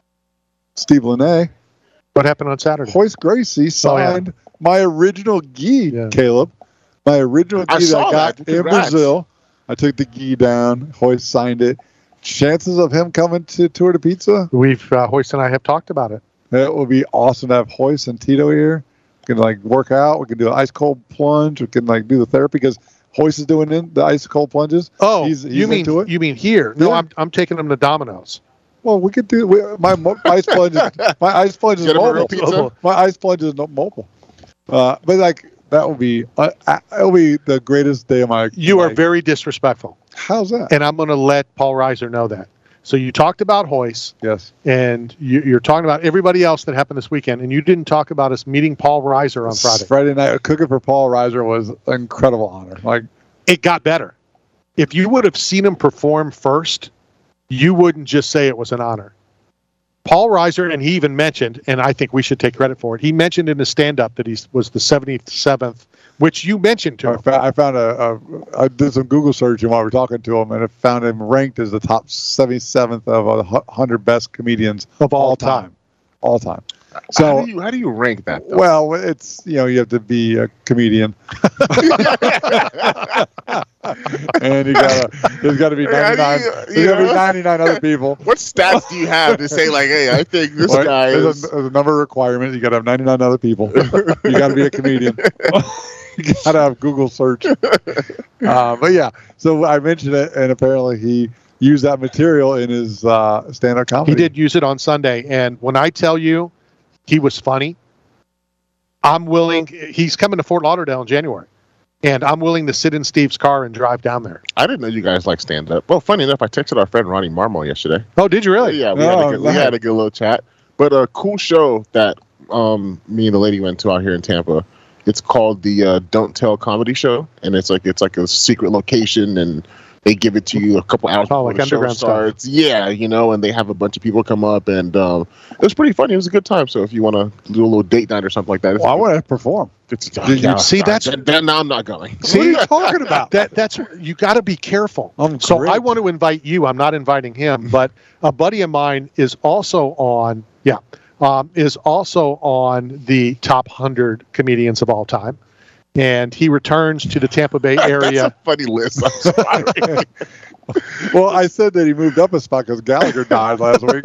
Steve Linné. What happened on Saturday? Hoist Gracie signed oh, yeah. my original gi, yeah. Caleb. My original gi I that I got that. in Brazil. I took the gi down. Hoist signed it. Chances of him coming to Tour de Pizza? We've uh, Hoist and I have talked about it. It would be awesome to have Hoist and Tito here. We can like work out. We can do an ice cold plunge. We can like do the therapy because Hoist is doing in the ice cold plunges. Oh, he's, he's you mean into it. you mean here? No, yeah. I'm I'm taking him to Domino's. Well, we could do we, my mo- ice plunge. Is, my ice plunge is mobile. My ice plunge is not mobile. Uh, but like that will be uh, it'll be the greatest day of my. You life. are very disrespectful. How's that? And I'm going to let Paul Reiser know that. So you talked about Hoist. Yes. And you, you're talking about everybody else that happened this weekend, and you didn't talk about us meeting Paul Reiser on Friday. Friday night cooking for Paul Reiser was an incredible honor. Like it got better. If you would have seen him perform first, you wouldn't just say it was an honor. Paul Reiser, and he even mentioned, and I think we should take credit for it, he mentioned in his stand-up that he was the seventy-seventh, which you mentioned to I him. Found, I found a, a, I did some Google searching while we were talking to him, and I found him ranked as the top seventy-seventh of one hundred best comedians of all, all time. time. All time. So how do you, how do you rank that, though? Well, it's, you know, you have to be a comedian. And you gotta, there's got to be ninety-nine. You, there's got to be ninety-nine other people. What stats do you have to say like, hey, I think this well, guy there's is? A, there's a number of requirements. You got to have ninety-nine other people. You got to be a comedian. You got to have Google search. Uh, but yeah, so I mentioned it, and apparently he used that material in his uh, stand-up comedy. He did use it on Sunday, and when I tell you, he was funny. I'm willing. He's coming to Fort Lauderdale in January. And I'm willing to sit in Steve's car and drive down there. I didn't know you guys like stand up. Well, funny enough, I texted our friend Ronnie Marmo yesterday. Oh, did you really? Yeah, we, oh, had, a good, we had a good little chat. But a cool show that um, me and the lady went to out here in Tampa. It's called the uh, Don't Tell Comedy Show, and it's like it's like a secret location, and they give it to you a couple hours oh, before like the show underground starts. Stuff. Yeah, you know, and they have a bunch of people come up, and um, it was pretty funny. It was a good time. So if you want to do a little date night or something like that, well, I want to perform. It's, Did you yeah, see that's that, that, now I'm not going. See what are you talking about? That that's you got to be careful. I'm so great. I want to invite you. I'm not inviting him, but a buddy of mine is also on. Yeah, um, is also on the top one hundred comedians of all time. And he returns to the Tampa Bay area. That's a funny list. I'm sorry. Well, I said that he moved up a spot because Gallagher died last week.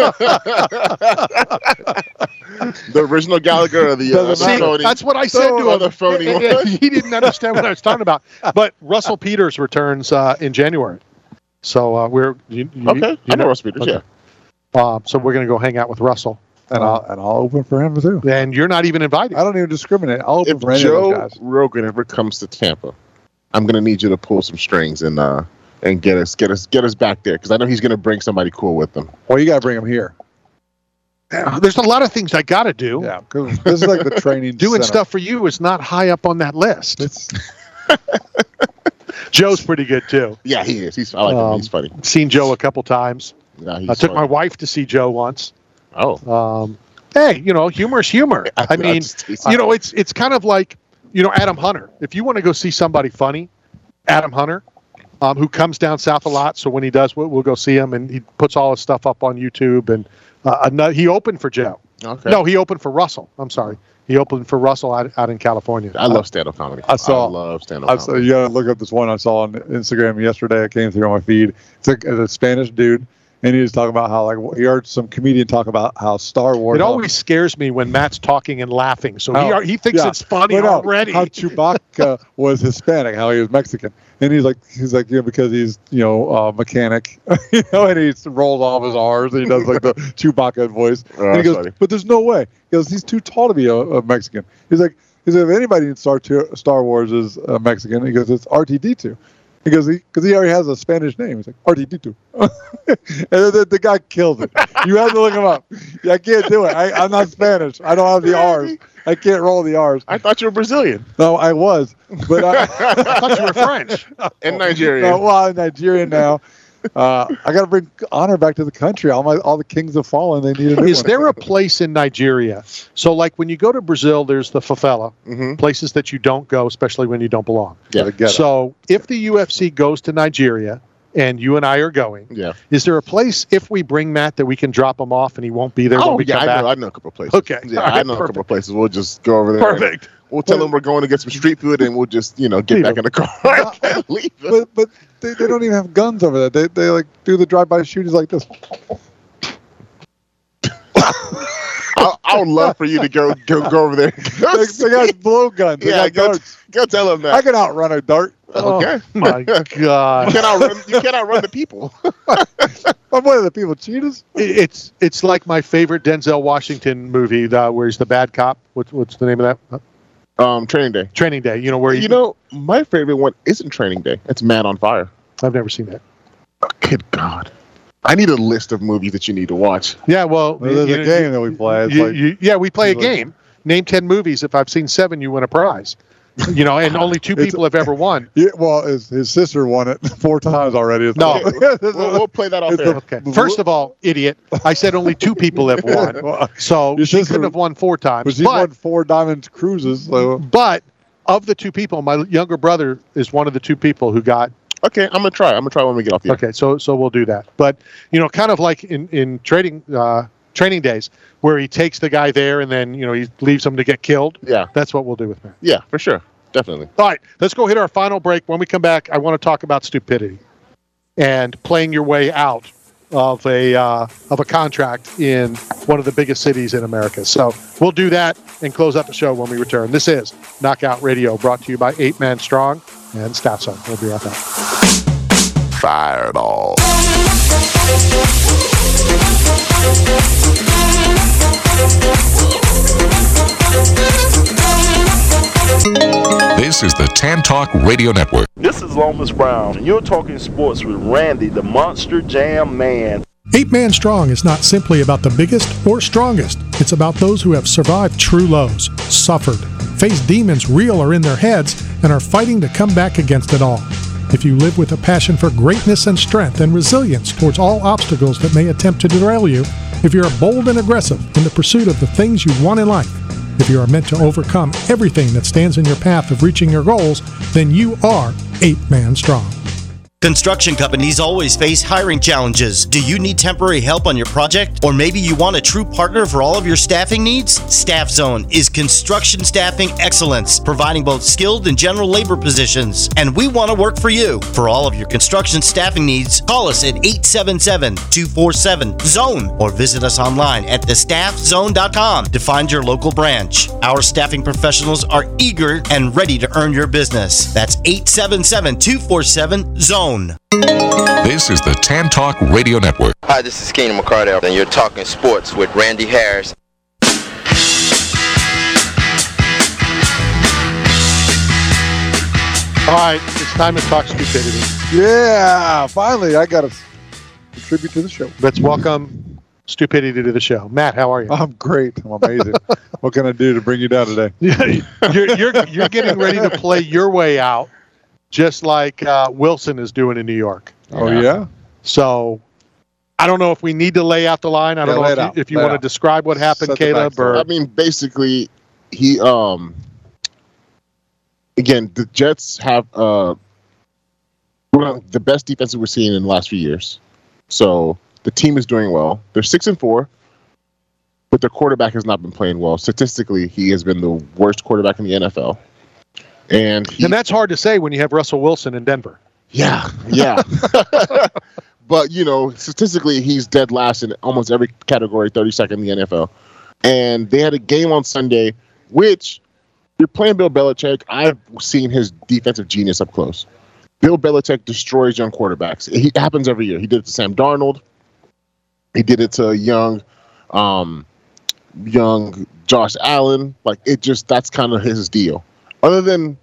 The original Gallagher or the uh, See, phony? That's what I said oh, to him. The phony yeah, one. yeah, he didn't understand what I was talking about. But Russell Peters returns uh, in January. So uh, we're you, you, okay. You I know know Russell Peters. okay. Yeah. Uh, so we're going to go hang out with Russell. And I'll and I'll open for him too. And you're not even invited. I don't even discriminate. I'll open If for any of Joe those guys. Rogan ever comes to Tampa, I'm gonna need you to pull some strings and uh and get us get us get us back there because I know he's gonna bring somebody cool with him. Well, you got to bring him here. There's a lot of things I got to do. Yeah, because this is like the training. Doing center. stuff for you is not high up on that list. It's, Joe's pretty good too. Yeah, he is. He's I like Um, him. He's funny. Seen Joe a couple times. Yeah, he's I took funny. my wife to see Joe once. Oh. Um, hey, you know, humor is humor. I- I I'm mean, just teasing. you know, it's it's kind of like, you know, Adam Hunter. If you want to go see somebody funny, Adam Hunter, um, who comes down south a lot. So when he does, we'll, we'll go see him, and he puts all his stuff up on YouTube. And uh, another, he opened for Joe. Okay. No, he opened for Russell. I'm sorry. He opened for Russell out, out in California. I love stand-up comedy. I saw. I love stand-up I comedy. saw, you gotta look up this one I saw on Instagram yesterday. It came through on my feed. It's a, it's a Spanish dude, and he was talking about how like he heard some comedian talk about how Star Wars. It always scares me when Matt's talking and laughing. So Oh, he are, he thinks yeah. it's funny But no, already. How Chewbacca was Hispanic, how he was Mexican, and he's like he's like yeah because he's you know uh, mechanic, you know, and he rolls off his R's and he does like the Chewbacca voice. Oh, and he that's goes, funny. but there's no way. He goes, he's too tall to be a, a Mexican. He's like, he said, if anybody in Star Star Wars is a Mexican, he goes, it's R two D two. He goes, because he, he already has a Spanish name. He's like, R two D two. And the, the guy killed it. You have to look him up. I can't do it. I, I'm not Spanish. I don't have the R's. I can't roll the R's. I thought you were Brazilian. No, I was. But I, I thought you were French. And Nigerian. No, well, I'm Nigerian now. Uh, I got to bring honor back to the country. All my all the kings have fallen. They need a new Is one. there a place in Nigeria? So, like when you go to Brazil, there's the favela, Mhm. places that you don't go, especially when you don't belong. Yeah, the ghetto. So, if the U F C goes to Nigeria and you and I are going, Yeah. is there a place if we bring Matt that we can drop him off and he won't be there when Oh, we yeah, come I back? know, I know a couple of places. Okay. Yeah, All right, I know a couple of places. We'll just go over there. Perfect. We'll tell them we're going to get some street food, and we'll just, you know, get Leave back them. in the car and leave. But but they, they don't even have guns over there. They they like do the drive-by shootings like this. I, I would love for you to go go go over there. Go They, they got blow guns. They yeah, got go, darts. go tell them that. I can outrun a dart. Okay. Oh, my God. You cannot run. You cannot run the people. I'm one of the people cheaters. It- It's it's like my favorite Denzel Washington movie, the, where he's the bad cop. What's what's the name of that? Um, Training Day. Training Day. You know where he, You know, my favorite one isn't Training Day. It's Man on Fire. I've never seen that. Good God. I need a list of movies that you need to watch. Yeah, well, Well, there's you a know, game you- that we play. It's you- like, you- yeah, we play a it's like- game. Name ten movies. If I've seen seven, you win a prize. You know, and only two It's- people have ever won. yeah, well, his, his sister won it four times already. It's No. like- We'll, we'll play that off It's there. a- Okay. First of all, idiot, I said only two people have won. Well, So Your she sister- couldn't have won four but times. she But, won four diamond cruises. So but of the two people, my younger brother is one of the two people who got. Okay, I'm gonna try. I'm gonna try when we get off the air. Okay, so so we'll do that. But you know, kind of like in in trading uh, training days, where he takes the guy there and then you know he leaves him to get killed. Yeah, That's what we'll do with Matt. yeah, for sure, definitely. All right, let's go hit our final break. When we come back, I want to talk about stupidity and playing your way out of a uh, of a contract in one of the biggest cities in America. So we'll do that and close out the show when we return. This is Knockout Radio, brought to you by Eight Man Strong and Staff Zone. We'll be right back. Fireball. This is the Tan Talk Radio Network. This is Lomas Brown, and you're talking sports with Randy, the Monster Jam Man. Eight Man Strong is not simply about the biggest or strongest. It's about those who have survived true lows, suffered, faced demons real or in their heads, and are fighting to come back against it all. If you live with a passion for greatness and strength and resilience towards all obstacles that may attempt to derail you, if you're bold and aggressive in the pursuit of the things you want in life, if you are meant to overcome everything that stands in your path of reaching your goals, then you are Eight Man Strong. Construction companies always face hiring challenges. Do you need temporary help on your project? Or maybe you want a true partner for all of your staffing needs? Staff Zone is construction staffing excellence, providing both skilled and general labor positions. And we want to work for you. For all of your construction staffing needs, call us at eight seven seven, two four seven, zone or visit us online at the staff zone dot com to find your local branch. Our staffing professionals are eager and ready to earn your business. That's eight seven seven, two four seven, zone. This is the Tan Talk Radio Network. Hi, this is Keenan McCardell, and you're talking sports with Randy Harris. All right, it's time to talk stupidity. yeah, finally I got to contribute to the show. Let's welcome stupidity to the show. Matt, how are you? I'm great. I'm amazing. What can I do to bring you down today? you're, you're, you're getting ready to play your way out, just like uh, Wilson is doing in New York. Oh yeah. So I don't know if we need to lay out the line. I don't Yeah, lay know it if out. you, if you Lay it want to out. describe what happened, Set the Caleb. backstory. Or I mean, basically, he um again the Jets have uh one of the best defenses we're seeing in the last few years. So the team is doing well. They're six and four, but their quarterback has not been playing well. Statistically, he has been the worst quarterback in the N F L. And he, and that's hard to say when you have Russell Wilson in Denver. Yeah, yeah. But, you know, statistically, he's dead last in almost every category, thirty-second in the N F L. And they had a game on Sunday, which you're playing Bill Belichick. I've seen his defensive genius up close. Bill Belichick destroys young quarterbacks. It happens every year. He did it to Sam Darnold. He did it to young, um, young Josh Allen. Like, it just, that's kind of his deal. Other than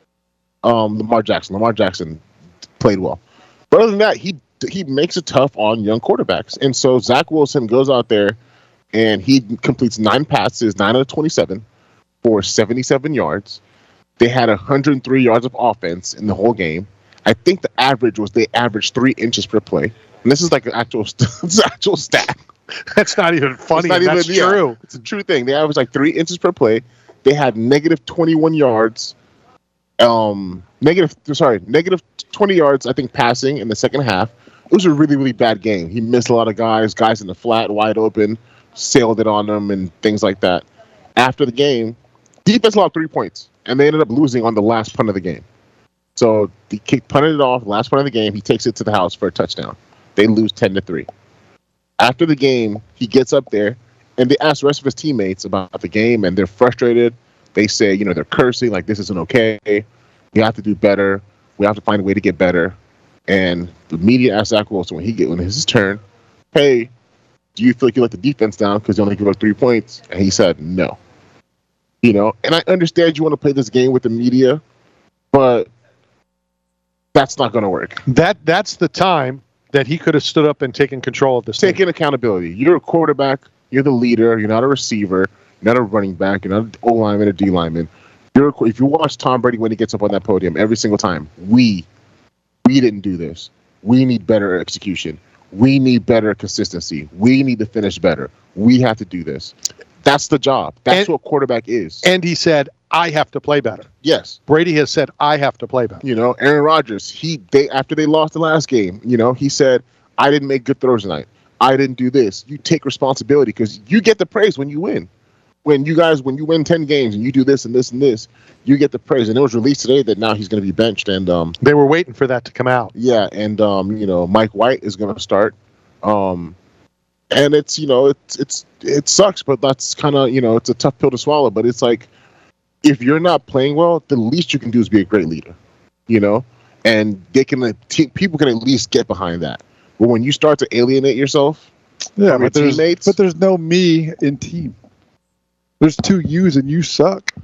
um, Lamar Jackson. Lamar Jackson played well. But other than that, he he makes it tough on young quarterbacks. And so Zach Wilson goes out there and he completes nine passes, nine out of twenty-seven for seventy-seven yards. They had one hundred three yards of offense in the whole game. I think the average was they averaged three inches per play. And this is like an actual, it's an actual stat. That's not even funny. Not even, that's yeah, true. It's a true thing. They averaged like three inches per play. They had negative twenty-one yards. Um, negative, sorry, negative twenty yards, I think, passing in the second half. It was a really, really bad game. He missed a lot of guys, guys in the flat, wide open, sailed it on them, and things like that. After the game, defense lost three points, and they ended up losing on the last punt of the game. So he kicked, punted it off, last punt of the game. He takes it to the house for a touchdown. They lose ten to three. After the game, he gets up there, and they ask the rest of his teammates about the game, and they're frustrated. They say, you know, they're cursing, like, this isn't okay. We have to do better. We have to find a way to get better. And the media asked Zach Wilson when he get when it's his turn, hey, do you feel like you let the defense down because you only give up three points? And he said no. You know, and I understand you want to play this game with the media, but that's not going to work. That That's the time that he could have stood up and taken control of this Taking thing. accountability. You're a quarterback. You're the leader. You're not a receiver. You're not a running back. You're not an O lineman, a D lineman. You're a, if you watch Tom Brady when he gets up on that podium every single time, we we didn't do this. We need better execution. We need better consistency. We need to finish better. We have to do this. That's the job. That's and, what quarterback is. And he said, I have to play better. Yes. Brady has said, I have to play better. You know, Aaron Rodgers, he they after they lost the last game, you know, he said, I didn't make good throws tonight. I didn't do this. You take responsibility because you get the praise when you win. When you guys, when you win ten games and you do this and this and this, you get the praise. And it was released today that now he's going to be benched. And um, they were waiting for that to come out. Yeah, and um, you know, Mike White is going to start. Um, and it's you know, it's it's it sucks, but that's kind of you know, it's a tough pill to swallow. But it's like, if you're not playing well, the least you can do is be a great leader, you know. And they can like, t- people can at least get behind that. But when you start to alienate yourself, yeah, from your but there's, teammates, but there's no me in team. There's two U's and you suck.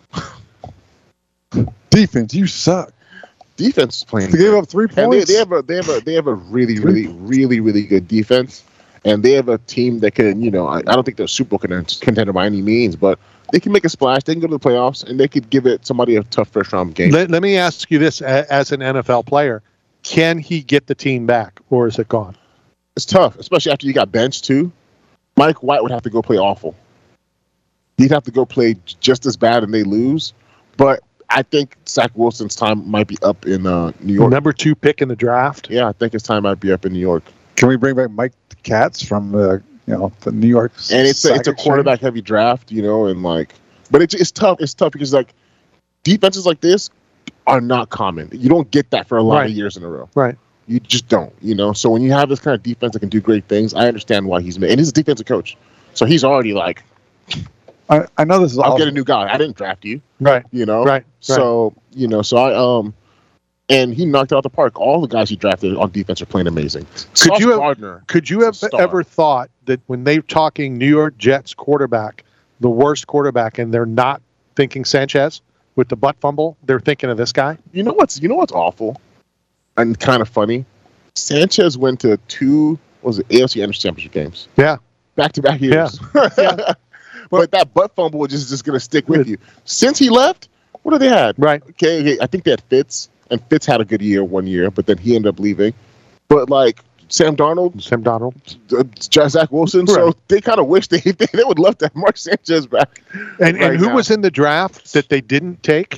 Defense, you suck. Defense is playing. They gave up three And points. they, they have a they have a they have a really really really really good defense, and they have a team that can you know I, I don't think they're a Super Bowl contender by any means, but they can make a splash. They can go to the playoffs, and they could give it somebody a tough first round game. Let, let me ask you this: as an N F L player, can he get the team back, or is it gone? It's tough, especially after you got benched too. Mike White would have to go play awful. He'd have to go play just as bad, and they lose. But I think Zach Wilson's time might be up in uh, New York. Number two pick in the draft. Yeah, I think his time might be up in New York. Can we bring back Mike Katz from the you know the New York? And it's a, it's a quarterback heavy draft, you know, and like, but it's it's tough. It's tough because like defenses like this are not common. You don't get that for a lot right. of years in a row. Right. You just don't, you know. So when you have this kind of defense that can do great things, I understand why he's made. And he's a defensive coach, so he's already like. I, I know this is. I'll awful. get a new guy. I didn't draft you, right? You know, right? So you know, so I um, and he knocked it out the park. All the guys he drafted on defense are playing amazing. Could Sauce you have? Gardner Could you have ever thought that when they're talking New York Jets quarterback, the worst quarterback, and they're not thinking Sanchez with the butt fumble, they're thinking of this guy? You know what's you know what's awful, and kind of funny. Sanchez went to two what was it A F C N F C Championship games. Yeah, back to back years. Yeah. yeah. But that butt fumble is just, just going to stick with you. Since he left, what have they had? Right. Okay, okay, I think they had Fitz, and Fitz had a good year one year, but then he ended up leaving. But, like, Sam Darnold. Sam Darnold. Uh, Zach Wilson. Right. So they kind of wish they, they, they would love to have Mark Sanchez back. And, right and who now. was in the draft that they didn't take?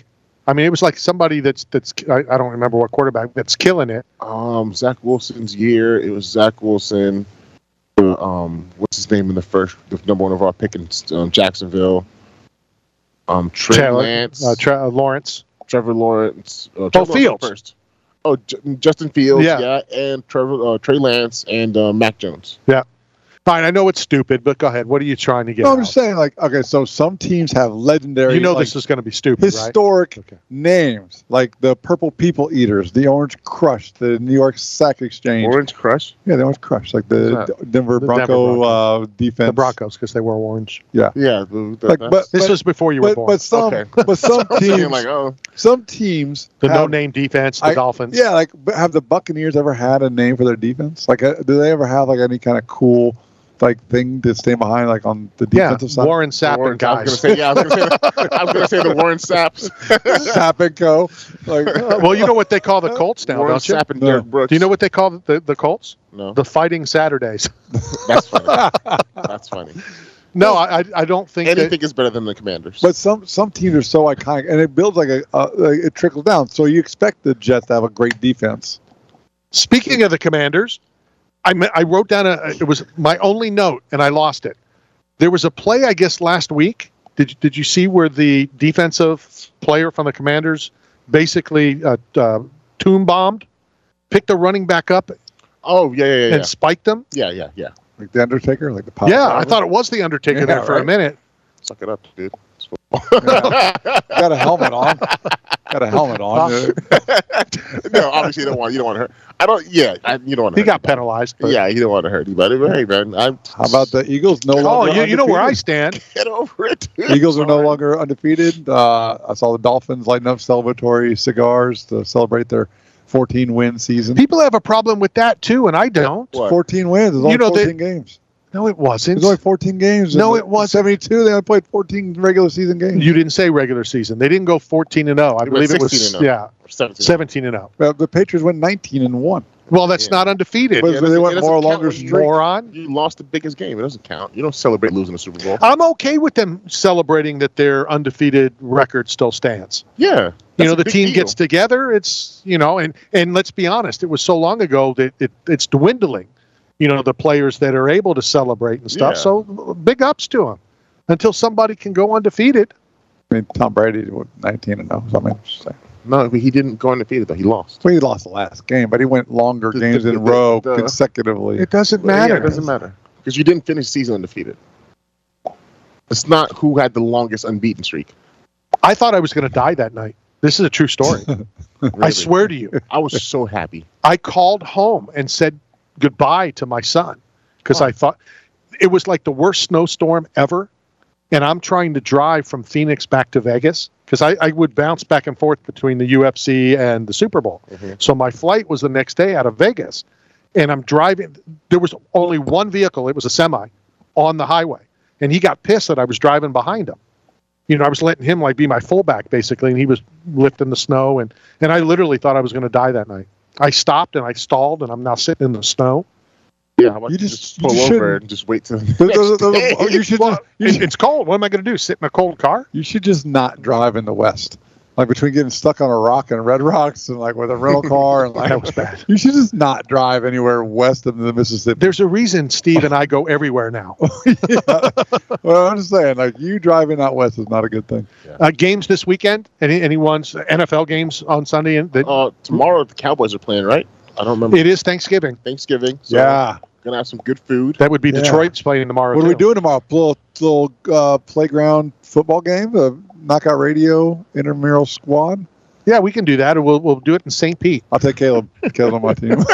I mean, it was like somebody that's that's I, I don't remember what quarterback that's killing it. Um, Zach Wilson's year. It was Zach Wilson. Uh, um, what's his name in the first, the number one overall pick in um, Jacksonville? Um, Trey Taylor, Lance, uh, Tra- uh, Lawrence, Trevor Lawrence. Uh, oh, Trevor Fields first. Oh, J- Justin Fields. Yeah. Yeah, and Trevor, uh, Trey Lance, and uh, Mac Jones. Yeah. Fine, I know it's stupid, but go ahead. What are you trying to get? No, I'm out? just saying, like, okay, so some teams have legendary, You know like, this is going to be stupid, historic right? Okay. names, like the Purple People Eaters, the Orange Crush, the New York Sack Exchange. Orange Crush? Yeah, the Orange Crush, like the What's D- Denver The Bronco Denver uh, defense. The Broncos, because they were orange. Yeah, Yeah. The, the, like, that's- but, This but, was before you were but, born. but some, Okay. but some I'm thinking teams, like, oh, some teams, the have, no-name defense, the I- Dolphins. Yeah, like, but have the Buccaneers ever had a name for their defense? Like, uh, do they ever have like any kind of cool, like, thing to stand behind, like on the Yeah, defensive side? Warren Sapp Warren, and I was guys. gonna say, yeah, I was gonna say, the, I was gonna say the Warren Saps. Sapp and Co. Like, Well, you know what they call the Colts now, Warren don't you? Sapp and No. Derek Brooks. Do you know what they call the, the Colts? No, The Fighting Saturdays. that's funny. That's funny. No, I, I- I don't think Anything that, is better than the Commanders. But some some teams are so iconic, and it builds like a uh, like it trickles down. So you expect the Jets to have a great defense. Speaking of the Commanders, I me- I wrote down a. It was my only note, and I lost it. There was a play, I guess, last week. Did you- did you see where the defensive player from the Commanders basically uh, uh, tomb bombed, picked a running back up, oh yeah, yeah, yeah, and yeah. spiked him? yeah, yeah, yeah. Like the Undertaker, like the power. Yeah, I thought it was the Undertaker Yeah, there for a right. minute. Suck it up, dude. got a helmet on. Got a helmet on. No, obviously you don't want you don't want to hurt. I don't. Yeah, I, you don't want to. He got penalized. but- Yeah, you don't want to hurt anybody. But hey, man, I'm. How about the Eagles? No Oh, longer you, you know where I undefeated? stand. Get over it. Dude. Eagles are no Sorry. longer undefeated. Uh, I saw the Dolphins lighting up celebratory cigars to celebrate their fourteen win season. People have a problem with that too, and I don't. What? fourteen wins. There's only You know, they- fourteen games. No, it wasn't. There's only fourteen games. No, In it wasn't. seventy-two. They only played fourteen regular season games. You didn't say regular season. They didn't go fourteen and zero. I They believe went it was sixteen and yeah, seventeen. seventeen and zero. Well, the Patriots went nineteen and one. Well, that's Yeah. not undefeated. But Yeah, they doesn't- went it doesn't more count longer when you- streak. Moron. You lost the biggest game. It doesn't count. You don't celebrate losing the Super Bowl. I'm okay with them celebrating that their undefeated record still stands. Yeah, You that's know, a the big team deal. gets together. It's you know, and and let's be honest, it was so long ago that it, it's dwindling. You know, the players that are able to celebrate and stuff. Yeah. So big ups to them until somebody can go undefeated. I mean, Tom Brady was nineteen and zero. So I mean, just saying. No, but he didn't go undefeated though. He lost. Well, he lost the last game, but he went longer The- games the- in a the- row the- consecutively. It doesn't Yeah, matter. it doesn't matter because you didn't finish the season undefeated. It's not who had the longest unbeaten streak. I thought I was going to die that night. This is a true story. I Really. swear to you. I was so happy. I called home and said goodbye to my son because I thought it was like the worst snowstorm ever. And I'm trying to drive from Phoenix back to Vegas because I, I would bounce back and forth between the U F C and the Super Bowl. Mm-hmm. So my flight was the next day out of Vegas. And I'm driving. There was only one vehicle. It was a semi on the highway. And he got pissed that I was driving behind him. You know, I was letting him like be my fullback basically. And he was lifting the snow. And, and I literally thought I was going to die that night. I stopped and I stalled and I'm now sitting in the snow. Yeah, how about You you just- just, pull you over shouldn't- and just wait till the Those- those- next those- day. oh, you should Well, just, you it- should- it's cold. What am I going to do? Sit in a cold car? you should just not drive in the West. Like between getting stuck on a rock and Red Rocks and like with a rental car and like That was bad. you should just not drive anywhere west of the Mississippi. There's a reason Steve and I go everywhere now. Yeah. Well, I'm just saying, like you driving out west is not a good thing. Uh, games this weekend? Any anyone's N F L games on Sunday? And that, Uh, tomorrow the Cowboys are playing, right? I don't remember. it is Thanksgiving. Thanksgiving. So Yeah. gonna have some good food. That would be Yeah. Detroit's playing tomorrow. What are we too. doing tomorrow? Little little uh, playground football game, the Knockout Radio intramural squad. Yeah, we can do that, and we'll we'll do it in Saint Pete. I'll take Caleb. Caleb on my team.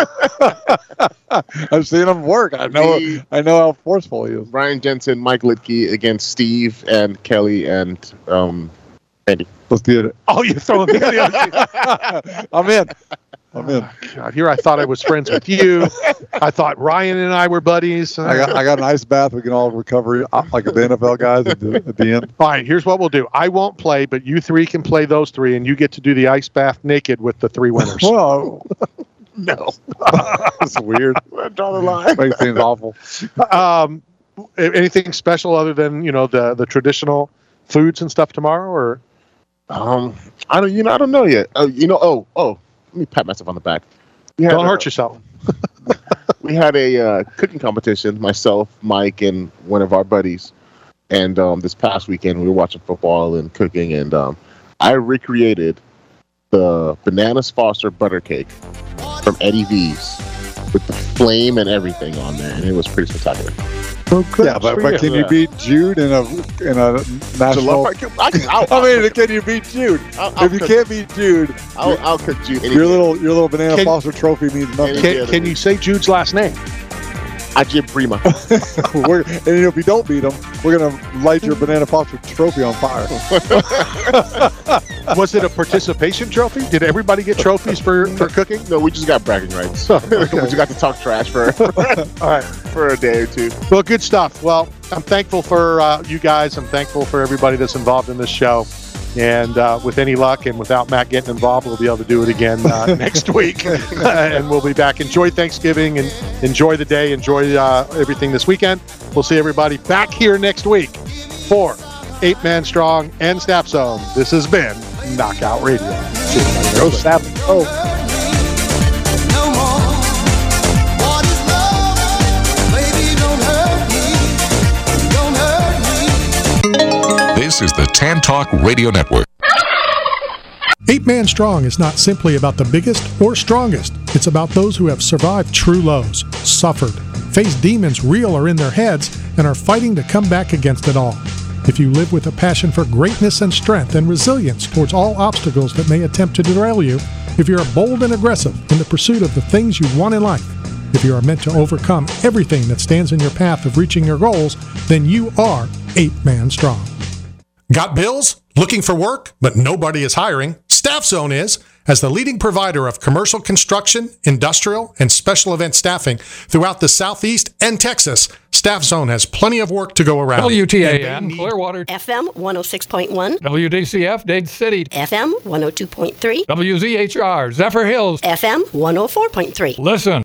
I've seen him work. I know. The- I know how forceful he is. Brian Jensen, Mike Litke against Steve and Kelly and um, Andy. Let's do it. Oh, you're throwing me on the other team. I'm in. I'm in. God, here I thought I was friends with you. I thought Ryan and I were buddies. I got I got an ice bath. We can all recover uh, like the N F L guys at the, at the end. All right, here's what we'll do. I won't play, but you three can play those three, and you get to do the ice bath naked with the three winners. Well, No. that's weird. Draw the line. Makes things awful. um, anything special other than you know the the traditional foods and stuff tomorrow, or Um, I don't, you know, I don't know yet. Uh, you know, oh, oh, let me pat myself on the back. We had Don't a- hurt yourself. we had a uh, cooking competition, myself, Mike, and one of our buddies. And um, this past weekend, we were watching football and cooking, and um, I recreated the Bananas Foster butter cake from Eddie V's with the flame and everything on there, and it was pretty spectacular. Yeah, but, but can you beat Jude in a in a national? I, can, I, can, I'll, I mean, can you beat Jude? I'll, I'll if you cook, can't beat Jude, I'll, I'll cook Jude. Your little your little Banana Can- Foster trophy means nothing. Can, can you say Jude's last name? Ajib Prima. We're, and if you don't beat him, we're gonna light your Banana Foster trophy on fire. Was it a participation trophy? Did everybody get trophies for, for cooking? No, we just got bragging rights. Okay. We just got to talk trash for All right. for a day or two. Well, good stuff. Well, I'm thankful for uh, you guys. I'm thankful for everybody that's involved in this show. And uh, with any luck and without Matt getting involved, we'll be able to do it again uh, next week. And we'll be back. Enjoy Thanksgiving and enjoy the day. Enjoy uh, everything this weekend. We'll see everybody back here next week for Eight Man Strong and Staff Zone. This has been Knockout Radio. Go Staff. Oh. This is the Tan Talk Radio Network. Eight Man Strong is not simply about the biggest or strongest. It's about those who have survived true lows, suffered, faced demons real or in their heads, and are fighting to come back against it all. If you live with a passion for greatness and strength and resilience towards all obstacles that may attempt to derail you, if you are bold and aggressive in the pursuit of the things you want in life, if you are meant to overcome everything that stands in your path of reaching your goals, then you are Eight Man Strong. Got bills? Looking for work, but nobody is hiring? Staff Zone is. As the leading provider of commercial construction, industrial, and special event staffing throughout the Southeast and Texas, Staff Zone has plenty of work to go around. W T A N, Clearwater. F M one oh six point one. W D C F, Dade City. F M one oh two point three. W Z H R, Zephyr Hills. F M one oh four point three. Listen.